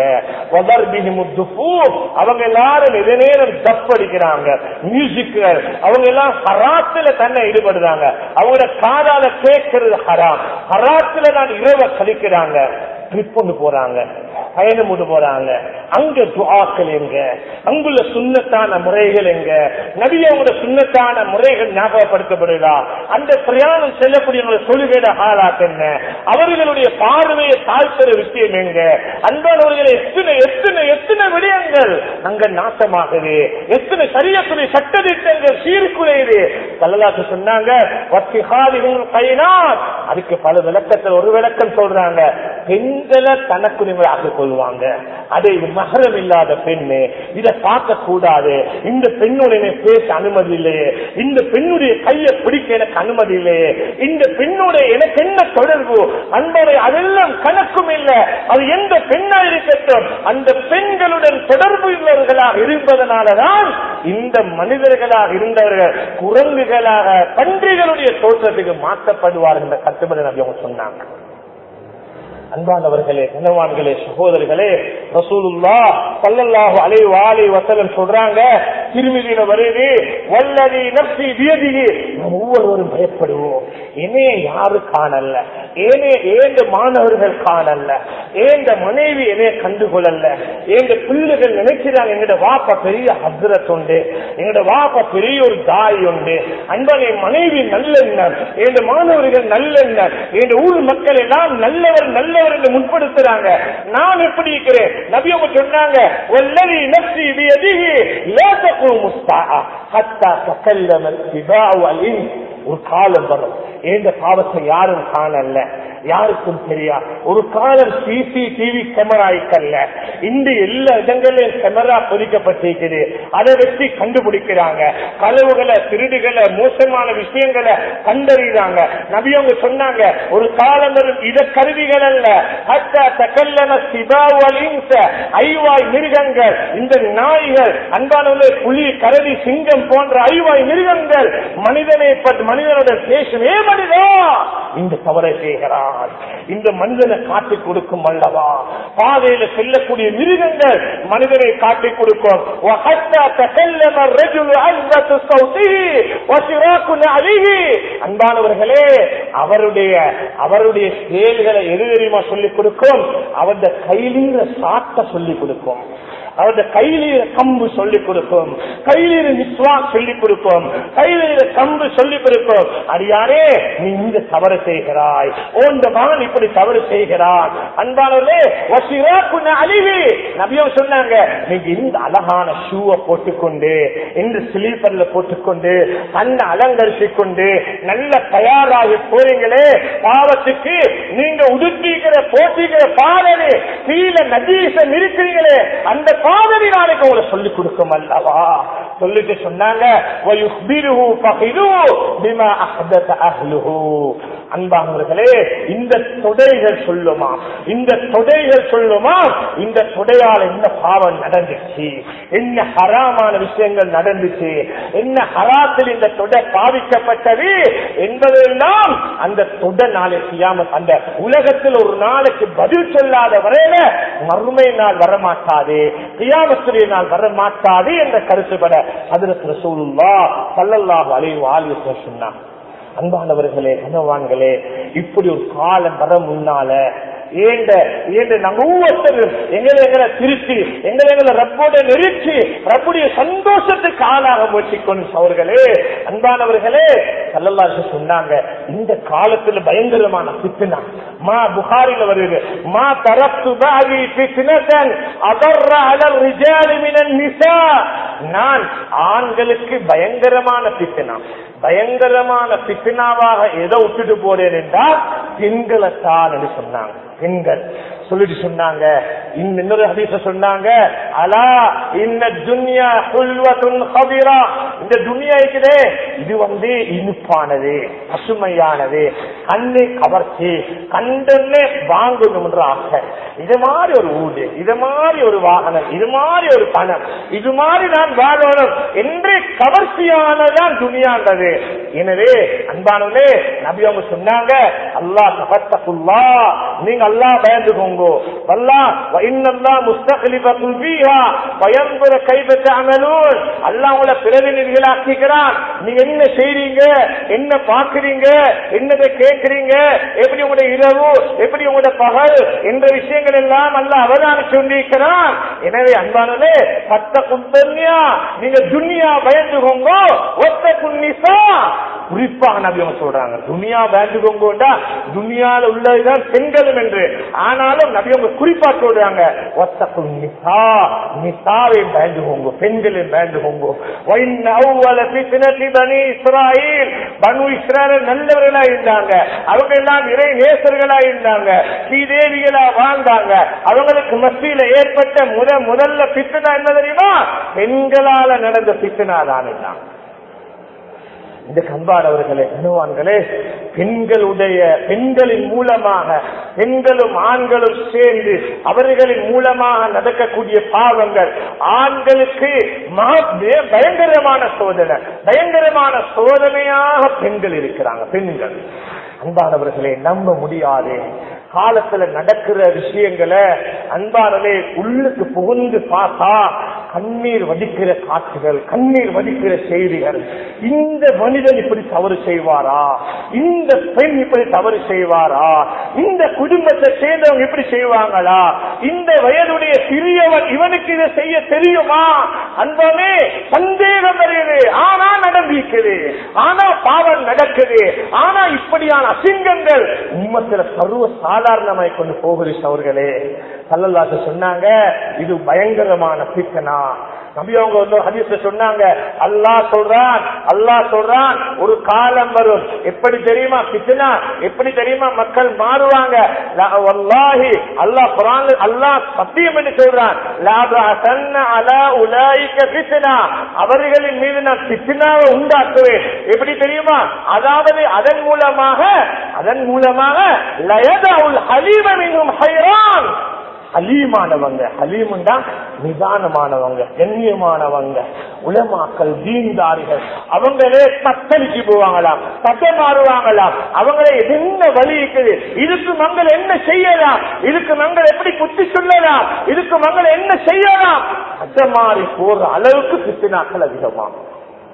அவங்க எல்லாரும் இதே நேரம் தப்படிக்கிறாங்க, மியூசிக்கள், அவங்க எல்லாம் ஹராத்துல தன்னை ஈடுபடுறாங்க. அவங்களோட காதால கேட்கறது ஹராம், ஹராத்துல தான் இரவை கழிக்கிறாங்க. ட்ரிப் கொண்டு போறாங்க, பயணம் கொண்டு போறாங்க. அங்க துஆக்கள் எங்க, அங்குள்ள சுன்னத்தான முறைகள் எங்க, நபி அவங்களோட சுன்னத்தான முறைகள் ஞாபகப்படுத்தப்படுதா? அந்த பிரயாணம் செல்லக்கூடிய தொழுகையிட ஆளாக்க என்ன, அவர்களுடைய பார்வையை தாழ்த்துற விஷயம் எங்க? அன்பானவர்களை எத்தனை எத்தனை எத்தனை விடயங்கள் அங்க நாசமாகுது, எத்தனை சரியத்துடைய சட்டதிட்டங்கள் சீர்குலையுது. ஸல்லல்லாஹு சொன்னாங்க, அதுக்கு பல விளக்கத்தில் ஒரு விளக்கம் சொல்றாங்க, பெண்களை தனக்குரிமையாக கொள்வாங்க. அதை மஹரம் இல்லாத பெண்ணு, இதை பார்க்க கூடாது, இந்த பெண்ணுடைய பேச அனுமதி இல்லையே, இந்த பெண்ணுடைய கையை பிடிக்க எனக்கு அனுமதி இல்லையே, இந்த பெண்ணுடைய எனக்கு என்ன தொடர்பு அன்பரை, அதெல்லாம் கணக்கும் இல்லை. அது எந்த பெண்ணா இருக்கட்டும், அந்த பெண்களுடன் தொடர்பு உள்ளவர்களாக இருப்பதனாலதான் இந்த மனிதர்களாக இருந்தவர்கள் குரங்குகளாக பன்றிகளுடைய தோற்றத்துக்கு மாற்றப்படுவார்கள் என்ற கட்டுப்படி நபி அவங்க சொன்னாங்க. அன்பானவர்களே, கனவான்களே, சகோதரர்களே, ரசூலுல்லாஹ் ஸல்லல்லாஹு அலைஹி வஸல்லம் சொல்றாங்க, திருமிதியில வருது, வல்லதி நஃப்ஸி பியதிஹி, நாம் ஒவ்வொருவரும் பயப்படுவோம். ஏனே யாரு காணல, ஏனே ஏந்த மாணவர்கள் காணல, ஏந்த மனைவி என்னைய கண்டுகொள்ளல, ஏந்த பிள்ளைகள் நினைக்கிறாங்க எங்கட வாப்பா பெரிய ஹஸ்ரத் உண்டு, எங்கட வாப்பா பெரிய ஒரு தாய் உண்டு, அன்பான மனைவி நல்லெண்ணம், ஏந்த மாணவர்கள் நல்லெண்ணம், எங்க ஊர் மக்கள் எல்லாம் நல்லவர் நல்லவர் என்று முன்படுத்துறாங்க. நான் எப்படி இருக்கிறேன்? நபி அவங்க சொன்னாங்க, வல்லதி நஃப்ஸி பியதிஹி லா தகூமு ஸாஅ ஹத்தா தகல்லம அல்-திபாஉ வல்-இன்ஸ். ஒரு காலம் வரும், இந்த பாவத்தை யாரும் காணல, யாருக்கும் தெரியா. ஒரு காலம் சிசிடிவி கேமரா இருக்கல்ல, இந்த எல்லா இடங்களிலும் கேமரா பொறிக்கப்பட்டிருக்குது. அதை வச்சு கண்டுபிடிக்கிறாங்க, களவுகளை, திருடுகளை, மோசமான விஷயங்களை கண்டறிகிறாங்க. நபி அவங்க சொன்னாங்க, ஒரு காலம் வரும், இத கருவிகள் அல்ல, ஐவாய் மிருகங்கள், இந்த நாய்கள், அன்பானவர்களே, புலி, கரடி, சிங்கம் போன்ற ஐவாய் மிருகங்கள் மனிதனோட பேசும், ஏ மனிதா இந்த தவறை செய்கிறார், இந்த மனிதனை காட்டிக் கொடுக்கும் அல்லவா. பாதையில செல்லக்கூடிய மிருகங்கள் மனிதனை காட்டிக் கொடுக்கும். அன்பானவர்களே, அவருடைய செயல்களை எது தெரியுமா சொல்லிக் கொடுக்கும்? அவருடைய கையில சாட்ட சொல்லிக் கொடுக்கும், அவருடைய கையில கம்பு சொல்லிக் கொடுக்கும், கையில மிஸ்வா சொல்லிக் கொடுக்கும், கையில கம்பு சொல்லிக் கொடுக்கும். அடியாரே, நீ இந்த தவறு செய்கிறாய், ஓந்த மகன் இப்படி தவறு செய்கிறான். அன்பானவர்களே, அழிவு நபியும் சொன்னாங்க, நீங்க இந்த அழகான ஷூவை போட்டுக்கொண்டு, இந்த ஸ்லீப்பர்ல போட்டுக்கொண்டு, தன்னை அலங்கரித்துக் கொண்டு நல்ல தயாராகி போறீங்களே, பாவத்துக்கு நீங்க உடுத்திக்கிற போட்டிக்கிற பாதனை கீழே நஜீசம் இருக்கிறீங்களே, அந்த பாதனை நாளைக்கு உங்களை சொல்லிக் கொடுக்கும் அல்லவா. சொல்லிட்டு சொன்னாங்க, அன்பானவர்களே, இந்த தொடைகள் சொல்லுமா, இந்த தொடைகள் சொல்லுமா, இந்த தொடையால் என்ன பாவம் நடந்துச்சு, என்ன ஹராமான விஷயங்கள் நடந்துச்சு, என்ன ஹராத்தில் இந்த தொடை பாதிக்கப்பட்டது என்பதெல்லாம் அந்த தொடை நாளை செய்யாம, அந்த உலகத்தில் ஒரு நாளைக்கு பதில் சொல்லாத வரையில மறுமை நாள் வரமாட்டாது, கியாமத்துடைய நாள் வரமாட்டாது என்ற கருத்துப்பட ஹஜ்ரத் ரசூலுல்லாஹ் ஸல்லல்லாஹு அலைஹி வஸல்லம் சொன்னார். அன்பானவர்களே, கனவான்களே, இப்படி ஒரு காலம் வர முன்னால நாங்க ஒவ்வொருத்தரும் எங்களை திருச்சி, எங்களை ரப்போட நெருச்சி, ரப்புடைய சந்தோஷத்துக்கு ஆளாக முயற்சிக்கணும். அவர்களே, அன்பானவர்களே, ஸல்லல்லாஹு சொன்னாங்க, இந்த காலத்துல பயங்கரமான ஃபித்னா, மா புகாரில வருது, மா தரத்து பாகி ஃபித்னதன் அதர்ர அலர் ரிஜாலி மினன் நிசா. நான் ஆண்களுக்கு பயங்கரமான ஃபித்னா, பயங்கரமான ஃபித்னாவாக எதை விட்டுட்டு போறேன் என்றால் பெண்களை தான் சொன்னாங்க. பெண்கள் சொல்லிட்டு சொன்னாங்க. இன்னொரு ஹதீஸ சொன்னாங்க, அலா இன்ன துன்யா ஹுல்வத்துன் ஹபிரா, இந்த துன்யா இருக்குதே இது இனிப்பானது, பசுமையானது, கண்ணை கவர்ச்சி, கண்டே வாங்கணும் என்ற ஆசை. இது மாதிரி ஒரு வீடு, இது மாதிரி ஒரு வாகனம், இது மாதிரி ஒரு பணம், இது மாதிரி நான் வாழணும் என்று கவர்ச்சியானதான் துனியான்றது. எனவே அன்பானவர்களே, நபி அவங்க சொன்னாங்க, அல்லாஹ் தபத்தகுல்லா, நீங்க அல்லாஹ் பயந்துக்கோங்க. அல்லாஹ் வ இன்னல்லாஹ் முஸ்தக்லிபகுல் ஃபீஹா வயன்துர கைஃப தஅமலூன், அல்லாஹ் உங்களை பிரதிநிதிகளாக்குகிறான். நீங்க என்ன செய்றீங்க, என்ன பார்க்கறீங்க, என்னதை கேட்கறீங்க, எப்படி உங்களுடைய இரவு, எப்படி உங்களுடைய பகல் என்ற விஷயங்கள் எல்லாம் அல்லாஹ் அவதானித்து கொண்டிருக்கிறான். எனவே அன்பானவர்களே, பத்தகுல் துன்யா, நீங்க துன்யா பயந்துக்கோங்க. ஒத்தகுன் நிசா, குறிப்பாக நபி அவங்க சொல்றாங்க துனியா பயந்துக்கோங்கடா, துனியால உள்ளதுதான் பெண்களும் என்று. ஆனாலும் நபி அவங்க குறிப்பா சொல்றாங்க, ஒத்தகுன் நிசா, நிசாவை பயந்துக்கோங்க, பெண்களை பயந்துக்கோங்க. வைன் அவ்வல ஃபித்னதி பனி இஸ்ராயீல், பனு இஸ்ராயீல் நல்லவர்களா இருந்தாங்க, அவங்க எல்லாம் இறை நேசர்களா இருந்தாங்க, ஸ்ரீதேவிகளா வாழ்ந்தாங்க. அவங்களுக்கு மத்தியில ஏற்பட்ட முதல்ல ஃபித்னா என்ன தெரியுமா? பெண்களால நடந்த ஃபித்னா தான். இந்த கண்பானவர்களே, கனவான்களே, பெண்களின் மூலமாக பெண்களும் ஆண்களும் சேர்ந்து அவர்களின் மூலமாக நடக்கக்கூடிய பாவங்கள் ஆண்களுக்கு பயங்கரமான சோதனை, பயங்கரமான சோதனையாக பெண்கள் இருக்கிறாங்க. பெண்கள் அன்பானவர்களே, நம்ப முடியாது. காலத்துல நடக்கிற விஷயங்களை அன்பானவர்களே உள்ளுக்கு புகுந்து பார்த்தா கண்ணீர் வடிக்கிற காட்சிகள், கண்ணீர் வடிக்கிற செய்திகள். இந்த மனிதன் இப்படி தவறு செய்வாரா? இந்த பெண் இப்படி தவறு செய்வாரா? இந்த குடும்பத்தை சேர்ந்தவங்க இப்படி செய்வாங்களா? இந்த வயதுடைய சிறியவன் இவனுக்கு இதை செய்ய தெரியுமா? அன்பமே சந்தேகம் வருது. ஆனா நடந்திருக்குது, ஆனா பாவம் நடக்குது, ஆனா இப்படியான அசிங்கங்கள் உம்மத்துல சர்வ சாதாரணமாய் கொண்டு போகிற அவர்களே. ஸல்லல்லாஹு சொன்னாங்க, இது பயங்கரமான ஃபித்னா. நபி அவங்க வந்து ஹதீஸ்ல சொன்னாங்க, அல்லாஹ் சொல்றான் ஒரு காலம் வரும், எப்படி தெரியுமா ஃபித்னா, எப்படி தெரியுமா மக்கள் மாறுவாங்க. வல்லாஹி அல்லாஹ் குர்ஆன்ல அல்லாஹ் சத்தியம் என்று சொல்றான், லா பஅஸன்ன அலா உலாயிக ஃபித்னா, அவர்களின் மீது நான் ஃபித்னாவை உண்டாக்குவேன். எப்படி தெரியுமா? அதாவது அதன் மூலமாக லயதஉல் ஹலீம மின்ஹும் ஹைரான், ஹலீமானவங்க, ஹலீமுண்டா நிதானமானவங்க, கண்ணியமானவங்க, உலமாக்கள், தீன்தாரிகள், அவங்களே தத்தளிச்சு போவாங்களாம், தட்டமாறுவாங்களாம். அவங்களே என்ன வழி இருக்குது, இதுக்கு மங்கள் என்ன செய்யலாம், இதுக்கு மங்கள் எப்படி புத்தி சொல்லலாம், இதுக்கு மங்கள் என்ன செய்யலாம், தட்டமாறி போற அளவுக்கு பித்தினாக்கள் அதிகமாகும்.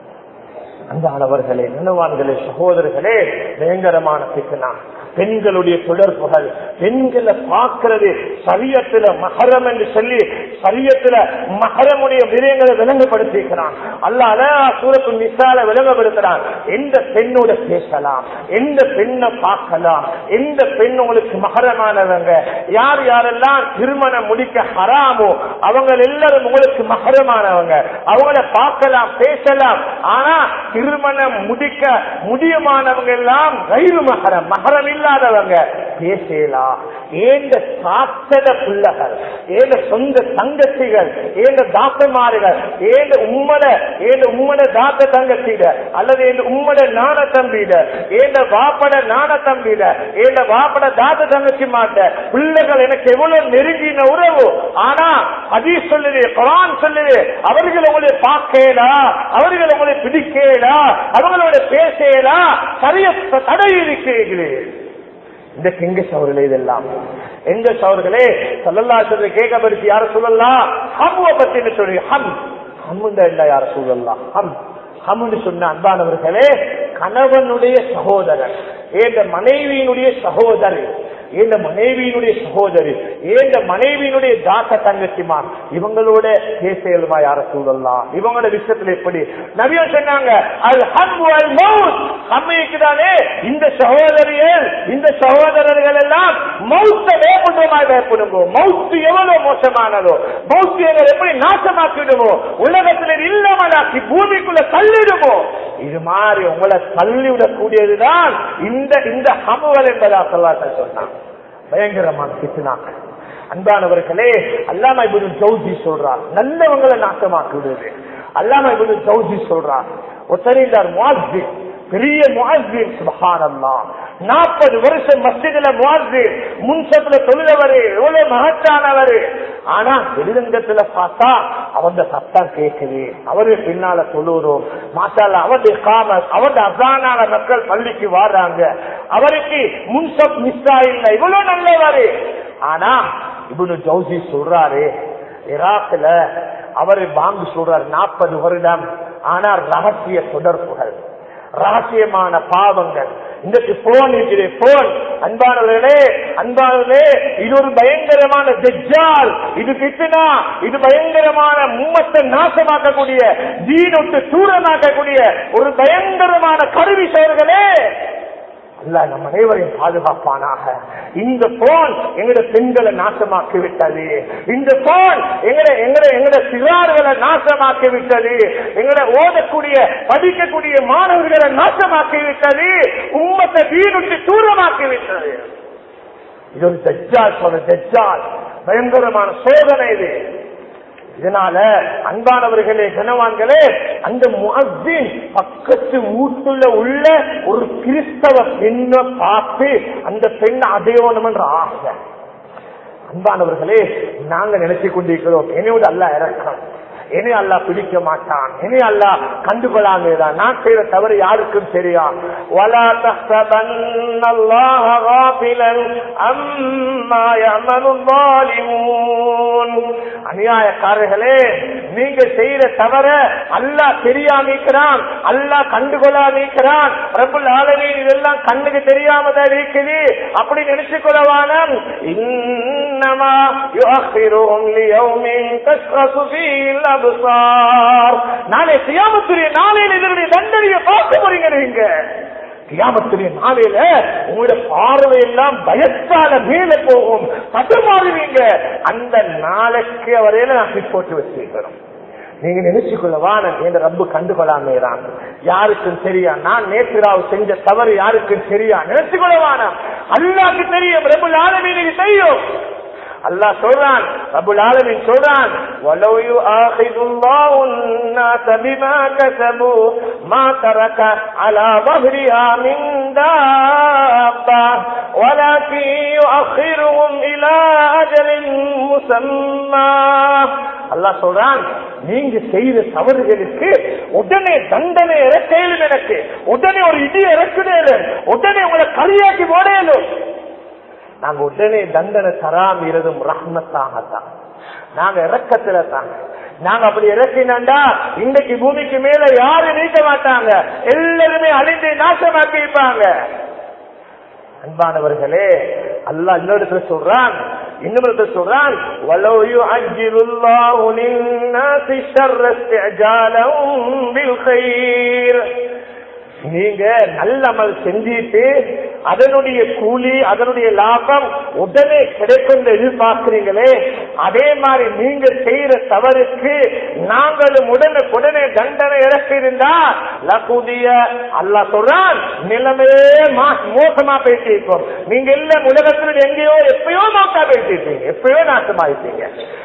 அந்த அளவர்களே, நினைவான்களே, சகோதரர்களே, பயங்கரமான பித்னா. பெண்களுடைய தொடர்புகள், பெண்களை பார்க்கிறது சரியத்துல மஹரம் என்று சொல்லி சரியத்துல மஹரமுடைய விரயங்களை விளங்கப்படுத்திக்கிறான். அல்லாஹ் சூரத்துல் நிசால விளங்கப்படுத்துறான். எந்த பெண்ணோட பேசலாம், எந்த பெண்ணை பார்க்கலாம், எந்த பெண் உங்களுக்கு மஹரமானவங்க, யார் யாரெல்லாம் திருமணம் முடிக்க ஹராமோ அவங்க எல்லாரும் உங்களுக்கு மஹரமானவங்க, அவங்கள பார்க்கலாம், பேசலாம். ஆனா திருமணம் முடிக்க முடியுமானவங்க எல்லாம் கைரு மஹரம், மஹரம் இல்லாதவங்க பேசலாம். ஏந்த சாத்தட பிள்ளைகள், ஏந்த சொந்த தங்கச்சிகள், ஏந்த தாத்தமார்கள், ஏந்த உம்மட தாத்த தங்கச்சிட, அல்லது ஏந்த உம்மட நாண தம்பிட, ஏந்த வாப்பட நாண தம்பிட, ஏந்த வாப்பட தாத்த தங்கச்சி மாட்ட பிள்ளைகள் எனக்கு எவ்வளவு நெருங்கின உறவு. ஆனா ஹதீஸ் சொல்லுது, குர்ஆன் சொல்லுது, அவர்கள் உங்களை பார்க்கலா, அவர்கள் உங்களை பிடிக்கலா, அவங்களோட பேசலா, சரியத் தடை இருக்கிறீர்களே. இந்த எங்க சவர்களே, இதெல்லாம் எங்க சவர்களே. ஸல்லல்லாஹு அலைஹி வஸல்லம் கேட்கப்படுத்தி, யார சொல்லலாம் ஹம்வை பத்தி சொல்லி, ஹம்முண்டா இல்ல யார சொல்லலாம், ஹம்முன்னு சொன்ன அன்பானவர்களே, கணவனுடைய சகோதரன், ஏந்த மனைவியினுடைய சகோதரி, ஏந்த மனைவியினுடைய சகோதரி, ஏந்த மனைவியினுடைய தாத்த தங்கச்சிமார், இவங்களோட பேசலுமா யார சொல்லலாம்? இவங்களோட விஷயத்துல எப்படி நபியா சொன்னாங்க, அல் ஹம் வல் மௌத், ஹம்மைக்குதானே இந்த சகோதரிகள், இந்த சகோதரர்கள் எல்லாம் மௌத்தை பயப்படுங்க. மௌத்து எவ்வளவு மோசமானதோ, மௌத்து எங்களை எப்படி நாசமாக்கிடுமோ, உலகத்தில் இல்லாமலாக்கி பூமிக்குள்ள தள்ளிடுமோ, இது மாதிரி உங்களை தள்ளிவிடக்கூடியதுதான் இந்த ஹம்கள் என்பதா சொன்னாங்க. பயங்கரமான பித்னாக்கள். அன்பானவர்களே, அல்லாமா இப்னு ஜௌசி சொல்றார், நல்லவங்களை நாசமாக்கி விடுது. அல்லாமா இப்னு ஜௌசி சொல்றார், ஒருத்தர் முஅஸ்ஸின், பெரிய முஅஸ்ஸின், சுப்ஹானல்லாஹ், 40 வருஷம் மஸ்ஜிதுல முஅஸ்ஸின், முன்சப்ல தொழுதவரு, எவ்வளவு மகத்தானவரு. ஆனா வெளிரங்கத்துல பார்த்தா அவருடைய சத்தம் கேட்குது, அவரு பின்னால தொழுறோம், மாஷாஅல்லாஹ், அவருடைய காமத், அவருடைய அசானான மக்கள் பள்ளிக்கு வர்றாங்க, அவருக்கு முன்சப் மிஸ்ஸா இல்ல, இவ்வளவு நல்லவரு. ஆனா இப்னு ஜௌசி சொல்றாரு, ஈராக்ல அவரு பாங்கு சொல்றாரு 40 வருடம். ஆனா ரகசிய தொடர்புகள், ரகசியமான பாவங்கள், இன்றைக்கு போன் இருக்கிற போன். அன்பானவர்களே, இது ஒரு பயங்கரமான தஜ்ஜால், இது ஃபித்னா, இது பயங்கரமான உம்மத்தை நாசமாக்கக்கூடிய, தீனுக்கு தூரமாக்கக்கூடிய ஒரு பயங்கரமான கருவி செயல்களே. அல்லாஹ் நம் அனைவரையும் பாதுகாப்பானாக. இந்த போன் எங்களுடைய பெண்களை நாசமாக்கி விட்டது, இந்த போன் எங்களுடைய சிறார்களை நாசமாக்கி விட்டது, எங்களை ஓதக்கூடிய படிக்கக்கூடிய மாணவர்களை நாசமாக்கி விட்டது, உம்மத்தை வீணுக்கு தூரமாக்கி விட்டது. இது ஒரு தஜ்ஜால், பயங்கரமான சோதனை இது. இதனால அன்பானவர்களே, கனவான்களே, அந்த முஅஸ்ஸின் பக்கத்து வீட்டுல உள்ள ஒரு கிறிஸ்தவ பெண்ணை பார்த்து அந்த பெண் அடையணும் என்ற ஆசை. அன்பானவர்களே, நாங்க நினைச்சு கொண்டிருக்கிறோம், என்னோட அல்லாஹ் இறக்கம், என்னை அல்லாஹ் பிடிக்க மாட்டான், என்னை அல்லாஹ் கண்டுகொள்ளாமதான், நான் செய்யற தவறு யாருக்கும் தெரியா. வலா தஹ்சபன்னல்லாஹ காஃபிலன் அம்மா யஅமலுல் ஸாலிமூன். அநியாயக்காரர்களே, நீங்க செய்யற தவற அல்லாஹ் தெரியாம இருக்கிறான், அல்லாஹ் கண்டுகொள்ளாம இருக்கிறான். ரப்புல் ஆலமீன் இதெல்லாம் கண்ணுக்கு தெரியாம தான் இருக்குது அப்படி நினைச்சு கொள்ளவானம். இன்னமா யுஅখিরুஹும் லியௌமின் தஷ்கஸு ஃபீல் அப்சார். நாளை கியாமத்துடைய நாளையில இதனுடைய தண்டனையை பார்க்க போறீங்க. நீங்க கியாமத்துடைய நாளையில உங்களுடைய பார்வையெல்லாம் பயத்தால மேல போகும், தடுமாறுவீங்க. அந்த நாளைக்கு வரையில நான் ரிப்போர்ட் வச்சிருக்கிறோம். நீங்க நினைச்சுக்கொள்ளவான என் ரப்பு கண்டுகொள்ளாமேதான், யாருக்கும் தெரியா. நான் நேற்று செஞ்ச தவறு யாருக்கும் தெரியா, நினைச்சுக்கொள்ளவான அல்லாஹ்வுக்கு தெரியும், ரப்புல் ஆலமீனுக்கு தெரியும். அல்லாஹ் சொல்றான், ரப்புல் ஆலமீன் சொல்றான், வலவ் யுஆகிதுல்லாஹு النَّاسَ بِمَا كَسَبُوا مَا تَرَكَ عَلَى ظَهْرِهَا مِنْ دَابَّةٍ وَلَكِنْ يُؤَخِّرُهُمْ إِلَى أَجَلٍ مُّسَمًّى. அல்லாஹ் சொல்றான், நீங்க செய்த தவறுகளுக்கு உடனே தண்டனை இறக்கலும், எனக்கு உடனே ஒரு இடி இறக்குதேலும், உடனே உங்களை களியாக்கி போடலும். நாங்க உடனே தண்டனை தராமிறதும் ரஹ்மத்தாகத்தான், நாங்க இறக்கத்துல தான். நாங்க அப்படி இறக்கினா இன்னைக்கு பூமிக்கு மேல யாரும் நீக்க மாட்டாங்க, எல்லாருமே அழிந்து நாசமாக்கி இருப்பாங்க. அன்பானவர்களே, அல்லாஹ் இன்னொரு சொல்றான், வலவ் யுஅஜ்ஜிலுல்லாஹு லின்னாஸி ஷர்ர இஸ்திஜாலஹும் பில் கைர். நீங்க நல்ல அமல் செஞ்சிட்டு அதனுடைய கூலி, அதனுடைய லாபம் உடனே கிடைக்கும் எதிர்பார்க்கிறீங்களே, அதே மாதிரி நீங்க செய்யற தவறுக்கு நாங்களும் உடனே தண்டனை இறக்கிருந்தா லகுதிய அல்லாஹ் சொல்றான், நிலைமையே மோசமா பேசியிருக்கோம். நீங்க எல்லாம் உலகத்தில் எங்கேயோ எப்பயோ மோசமா பேசிருப்பீங்க, எப்பயோ நாசமாயிருப்பீங்க.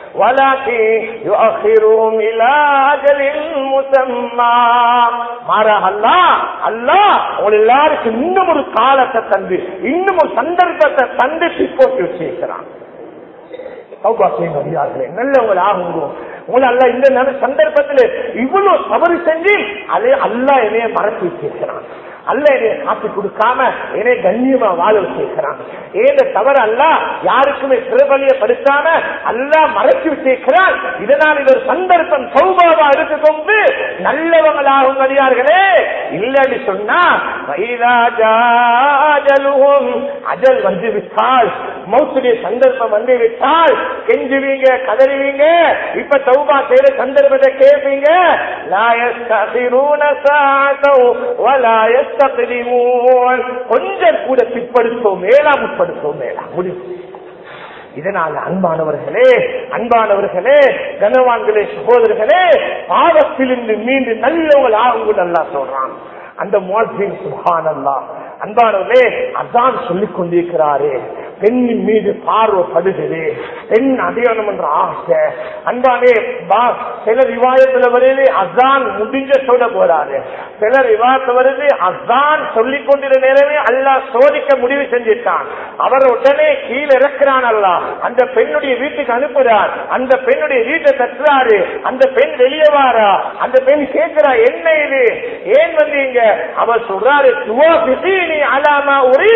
அல்லாஹ் உங்க எல்லாருக்கும் இன்னும் ஒரு காலத்தை தந்து, இன்னும் ஒரு சந்தர்ப்பத்தை தந்து போட்டு வச்சிருக்கிறான். நல்லவங்க ஆகுங்க உங்களை அல்ல இந்த சந்தர்ப்பத்தில் இவ்வளவு தவறு செஞ்சு அதே அல்லாஹ் என்னைய மறைச்சு வச்சிருக்கிறான். அல்ல என்னைய காட்டி கொடுக்காம என்னை கண்ணியமா வாழ வச்சிருக்கிறான். ஏன் தவறு அல்லாஹ் யாருக்குமே பிரபலியப்படுத்தாம அல்லாஹ் மறைச்சு வச்சிருக்கிறான். இதனால் இது ஒரு சந்தர்ப்பம் சௌபாவா எடுத்துக்கொண்டு நல்லவங்களாகும் அடியார்களே. இல்லன்னு சொன்னா அஜல் வந்து விட்டால், மௌத்துடைய சந்தர்ப்பம் வந்து விட்டால் கெஞ்சுவீங்க, கதறுவீங்க. இப்ப தௌபா செய்யற சந்தர்ப்பத்தை கேட்பீங்க. கொஞ்சம் கூட பிற்படுத்தோம் மேலா, முற்படுத்தோம் மேலா முடிவு. இதனால அன்பானவர்களே, கனவான்களே, சகோதரர்களே, பாவத்திலிருந்து மீண்டு நல்லவங்கள் ஆகுங்கள் அல்லாஹ் சொல்றான். அந்த முஅஸ்ஸின் சுப்ஹானல்லாஹ் அன்பானவர்களே, அதான் சொல்லிக் கொண்டிருக்கிறாரு. பெண்ணின் மீது பார்வைப்படுகிறது, பெண் அடையணும் என்ற ஆசை. அன்பானே, சில ரிவாயத்துல வருது அசான் முடிஞ்ச சொல்ல போறாரு, சில ரிவாயத்துல வருது அசான் சொல்லிக் கொண்டிருந்த நேரமே அல்லாஹ் சோதிக்க முடிவு செஞ்சிட்டான். அவர் உடனே கீழே இறக்கிறான். அல்லாஹ் அந்த பெண்ணுடைய வீட்டுக்கு அனுப்புறார். அந்த பெண்ணுடைய வீட்டை தட்டுறாரு. அந்த பெண் வெளியே வாரா. அந்த பெண் கேட்கிறா, என்ன இது, ஏன் வந்தீங்க? அவர் சொல்றாரு, அலாமா ஒரு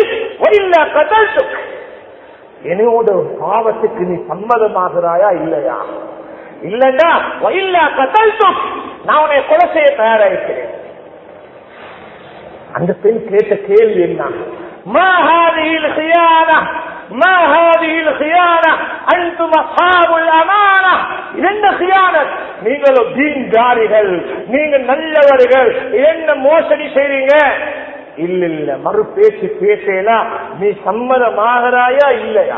என்னோட பாவத்துக்கு நீ சம்மதமாகிறாயா இல்லையா? இல்லண்டா வயில்லா கதல்துக், நான் உன்னை கொலை செய்ய தயாராகிறேன். அந்த பெண் கேட்ட கேள்வி என்ன? மா ஹாதிஹில் ஹியானா, மா ஹாதிஹில் ஹியானா, அன்தும் அஸ்ஹாபுல் அமானா. என்ன ஹியானத்? நீங்களும் தீன்தாரிகள், நீங்க நல்லவர்கள், என்ன மோசடி செய்றீங்க? இல்ல இல்ல, மறு பேச்சு பேசலாம், நீ சம்மதமாகிறாயா இல்லையா?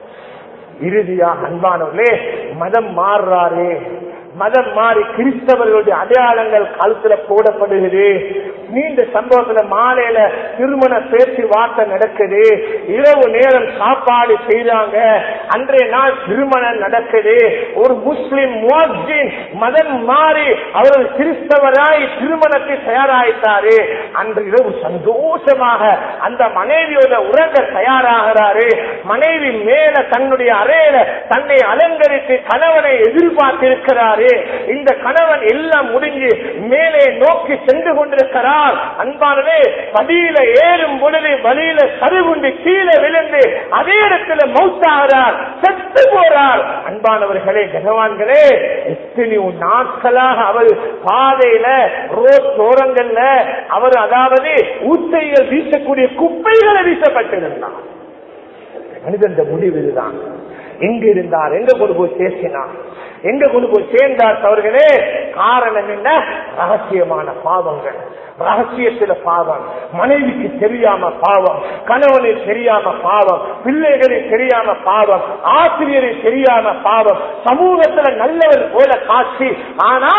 இறுதியா அன்பானவர்களே, மதம் மாறுறாரு. மதம் மாறி கிறிஸ்தவர்களுடைய அடையாளங்கள் கழுத்துல போடப்படுகிறது. நீண்ட சம்பவத்துல மாலையில திருமண பேச்சு வார்த்தை நடக்குது. இரவு நேரம் சாப்பாடு செய்றாங்க. அன்றைய நாள் திருமணம் நடக்குது. ஒரு முஸ்லிம் முஅஜ்ஜின் மதம் மாறி அவர்கள் கிறிஸ்தவராய் திருமணத்தை தயாராயிட்டாரு. அன்று இரவு சந்தோஷமாக அந்த மனைவியோட உறங்க தயாராகிறாரு. மனைவி மேல தன்னுடைய அறையில தன்னை அலங்கரித்து கணவனை எதிர்பார்த்திருக்கிறாரு. இந்த கணவன் எல்லாம் முடிஞ்சு மேலே நோக்கி சென்று கொண்டிருக்கிறார். அன்பானவே, படியில ஏறும் பொழுது வழியில சருகுண்டு கீழே விழுந்து அதே இடத்துல மௌத்தாகிறார், செத்து போறார். அன்பானவர்களே, கனவான்களே, எத்தனையோ நாட்களாக அவர் பாதையில ரோட் ஓரங்கள்ல அவர் அதாவது ஊத்தைகள் வீசக்கூடிய குப்பைகளை வீசப்பட்டிருந்தார். மனிதன் முடிவு இதுதான். எங்க இருந்தார், எங்க கொண்டு போய் பேசினார், எங்க கொண்டு போய் சேர்ந்தார்? அவர்களே, காரணம் என்ன? ரகசியமான பாவங்கள், ரகசியத்துல பாவம், மனைவிக்கு தெரியாம பாவம், கணவனுக்கு தெரியாம பாவம், பிள்ளைகளுக்கு தெரியாம பாவம், ஆசிரியருக்கு தெரியாம பாவம், சமூகத்துல நல்லவர் போல காட்சி. ஆனா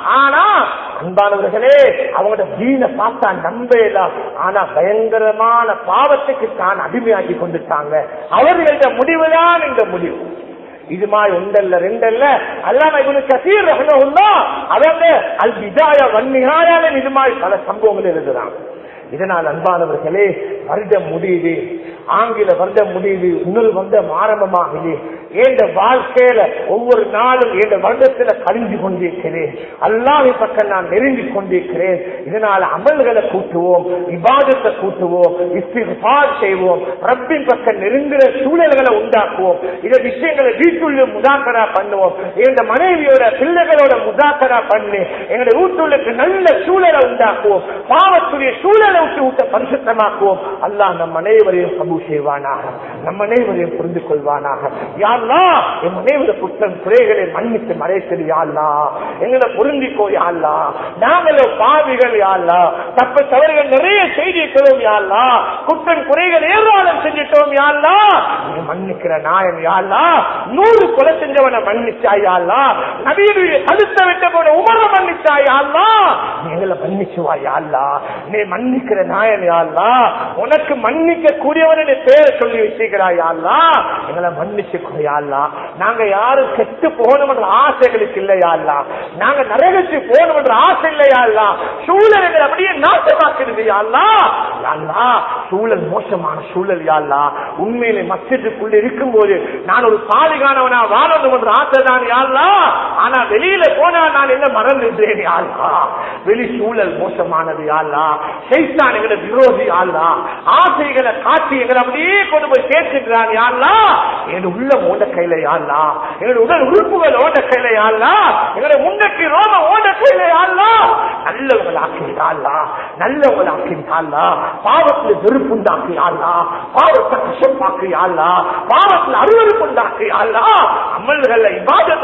அன்பானவர்களே, அவங்களோட தீனை பார்த்தா நம்பலாம். ஆனா பயங்கரமான பாவத்துக்கு தான் அடிமையாக்கி கொண்டுட்டாங்க. அவர்களோட முடிவுதான் இந்த முடிவு. இது மாதிரி ஒன்றல்ல ரெண்டல்ல. அல்லாம இப்னு கஸீர் ரஹ்மத்துல்லாஹ் அவங்க அல் பிதாயா வன் நிஹாயால இது மாதிரி பல சம்பவங்கள் எழுதுறாங்க. இதனால் அன்பானவர்களே, வருடம் முடியுது, ஆங்கில வருடம் முடியுது, இன்னொரு வருடம் ஆரம்பமாகுது. என் வாழ்க்கையில ஒவ்வொரு நாளும் என் வருடத்துல கழிஞ்சு கொண்டிருக்கிறேன். அல்லாஹ்வின் பக்கம் நான் நெருங்கி கொண்டிருக்கிறேன். இதனால அமல்களை கூட்டுவோம், இபாதத்தை கூட்டுவோம், இஸ்திக்ஃபார் செய்வோம், ரப்பின் பக்கம் நெருங்குற சூழல்களை உண்டாக்குவோம். இந்த விஷயங்களை வீட்டுள்ள முதாக்கரா பண்ணுவோம். எங்க மனைவியோட பிள்ளைகளோட முதாக்கரா பண்ணி எங்களுடைய வீட்டுள்ளுக்கு நல்ல சூழலை உண்டாக்குவோம். பாவத்துடைய சூழலை விட்டு பரிசுத்தமாக்குவோம். அல்லாஹ் நம் அனைவரையும் கபூல் செய்வானாக, நம் அனைவரையும் புரிந்து கொள்வானாக. யா அல்லாஹ், என் அனைவருடைய குற்றம் குறைகளை மன்னித்து மறைத்தது யா அல்லாஹ், எங்களை பொருந்திக்கோ யா அல்லாஹ். நாங்களோ பாவிகள் யா அல்லாஹ், தப்பு தவறுகள் நிறைய செய்திருக்கிறோம் யா அல்லாஹ், குற்றம் குறைகள் ஏராளம் செஞ்சிட்டோம் யா அல்லாஹ். நீ மன்னிக்கிற நாயன் யா அல்லாஹ். 100 கொலை செஞ்சவனை மன்னிச்சாய் யா அல்லாஹ். நபியுடைய கழுத்த விட்ட போன உமரை மன்னிச்சாய் யா அல்லாஹ். நீ எங்களை மன்னிச்சுவா யா அல்லாஹ். நீ மன்னிக்கிற நாயன் யா அல்லாஹ். உனக்கு மன்னிக்க கூடியவனுடைய பேரை சொல்லி வச்சுக்கிறாய் யா அல்லாஹ். எங்களை மன்னிச்சுக்கோ யா அல்லாஹ். நாங்க யாரும் கெட்டு போகணும் என்ற ஆசைகளுக்கு இல்லையா அல்லாஹ், நாங்க நரகத்து போகணும் என்ற ஆசை இல்லையா அல்லாஹ். சூழல்கள் அப்படியே நாசமாக்குறது யா அல்லாஹ். யா அல்லாஹ், சூழல் மோசமான சூழல் யா அல்லாஹ். உண்மையிலே மஸ்ஜிதுக்குள்ள இருக்கும்போது நான் ஒரு சாலிகானவனா வாழணும் என்ற ஆசை தான் யா அல்லாஹ். ஆனா வெளியில போனா நான் என்ன மறந்துட்டேன் யா அல்லாஹ். வெளி சூழல் மோசமானது யா அல்லாஹ். ஷைத்தான் எங்களை விரோதி யா அல்லாஹ். ஆசைகளை காட்டி எங்களை அப்படியே கொண்டு போய் சேர்த்துக்கிறான் யா அல்லாஹ். என் உள்ளம் ஓட கையில யா அல்லாஹ், எங்களுடைய உடல் உறுப்புகள் ஓட கையில யா அல்லாஹ், எங்களுடைய முன்னக்கி ரோம ஓட கையில யா அல்லாஹ். நல்லவங்களாக்கி யா அல்லாஹ், நல்லவங்களாக்கி யா அல்லாஹ். பாவத்தில் வெறுப்புண்டாக்கி யா அல்லாஹ், பாவத்தை கஷ்டமாக்கி யா அல்லாஹ், பாவத்தில் அருவருப்புண்டாக்கி யா அல்லாஹ். அமல்களை இபாதத்துல உசிய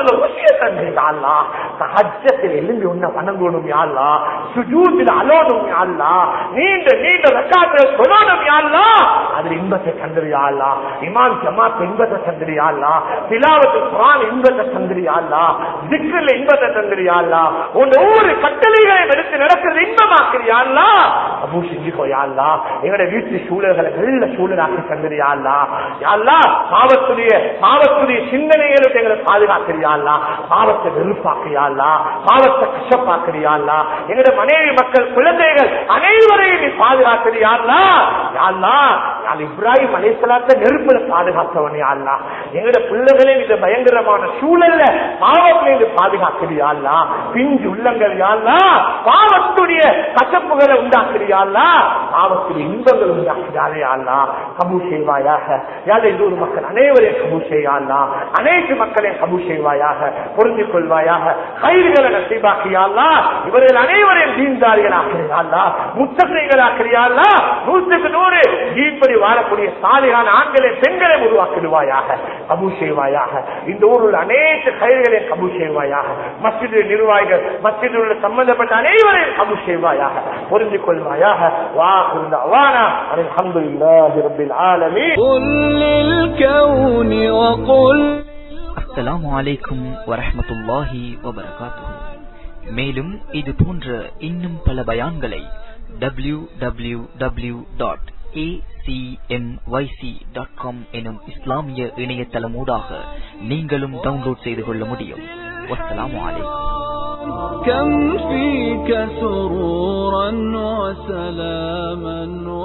தந்து யா அல்லாஹ். தஹஜ்ஜத்தில் எழும்பி உன்னை வணங்கணும் யா அல்லாஹ், சுஜூதில் அலோணும் யா அல்லாஹ், நீண்ட நீண்ட ரக்காத்துகள் தொழணும் யா அல்லாஹ். அதில் இன்பத்தை தந்துரு யா அல்லாஹ். இமாம் ஜமாத் இன்பத்தை தந்துரு யா அல்லாஹ். திலாவத்துல் குர்ஆன் இன்பத்தை தந்துரு யா அல்லாஹ். திக்ரில் இன்பத்தை தந்துரு யா அல்லாஹ். உன் ஒவ்வொரு கட்டளைகளை எடுத்து நடக்கிறது இன்பமாக்குறியா யா அல்லாஹ். அபூ செஞ்சுக்கோ யா அல்லாஹ். எங்களுடைய வீட்டு சூழல்களை நல்ல சூழலாக்கி தந்துரு யா அல்லாஹ். யா அல்லாஹ், பாவத்துடைய சிந்தனைகளை எங்களை பாதுகாக்கிறியா அல்லாஹ். பாவத்தை வெறுப்பாக்கிறியா அல்லாஹ், பாவத்தை கஷ்டப்பாக்கிறியா அல்லாஹ். எங்களுடைய மனைவி மக்கள் குழந்தைகள் அனைவரையும் நீ பாதுகாக்கிறியா அல்லாஹ். யா அல்லாஹ், இப்ராஹிம் அலைஹிஸ்ஸலாத்தை நெருப்புல பாதுகாத்தவன் யா அல்லாஹ். எங்களுடைய பிள்ளைகளை இந்த பயங்கரமான சூழல்ல பாவத்திலிருந்து பாதுகாக்கிறியா அல்லாஹ். பிஞ்சு உள்ளங்கள் யா அல்லாஹ் பாவத்துடைய கசப்புகளை உண்டாக்குறியா அல்லாஹ், பாவத்துடைய இன்பங்கள் உண்டாக்குறாரே யா அல்லாஹ். கபூல் செய்வாயாக யா அல்லாஹ். இந்த ஒரு மக்கள் அனைவரையும் கபூல் செய்யா அல்லாஹ். அனைத்து மக்களையும் கபூல் செய்வாயாக, பொருந்திக் கொள்வாயாக, கைதுகளை நசீபாக்கியா அல்லாஹ். இவர்கள் அனைவரையும் தீன்தாரிகள் ஆக்கிறியா அல்லாஹ், முத்தகைகள் ஆக்கிறியா அல்லாஹ். 100க்கு 100 இப்படி வாழக்கூடிய சாலிகான ஆண்களை பெண்களை உருவாக்கிடுவாயாக, கபூல் செய்வாயாக. இந்த ஊரில் அனைத்து கைதுகளையும் கபூல் செய்வாயாக. மஸ்ஜிது நிர்வாகிகள், மஸ்ஜிதில் உள்ள சம்பந்தப்பட்ட அனைவரையும் கபூல் செய்வாயாக, பொருந்திக் கொள்வாயாக. வாஹிரு தஅவானா அல்ஹம்துலில்லாஹி ரப்பில் ஆலமீன். அஸ்ஸலாமு அலைக்கும் வரஹ்மத்துல்லாஹி வபரகாத்துஹு. மேலும் இது போன்ற இன்னும் பல பயான்களை www.acmyc.com எனும் இஸ்லாமிய இணையதளமூடாக நீங்களும் டவுன்லோட் செய்து கொள்ள முடியும். வஸ்ஸலாமு அலைக்கும். كم فيك سرورا وسلاما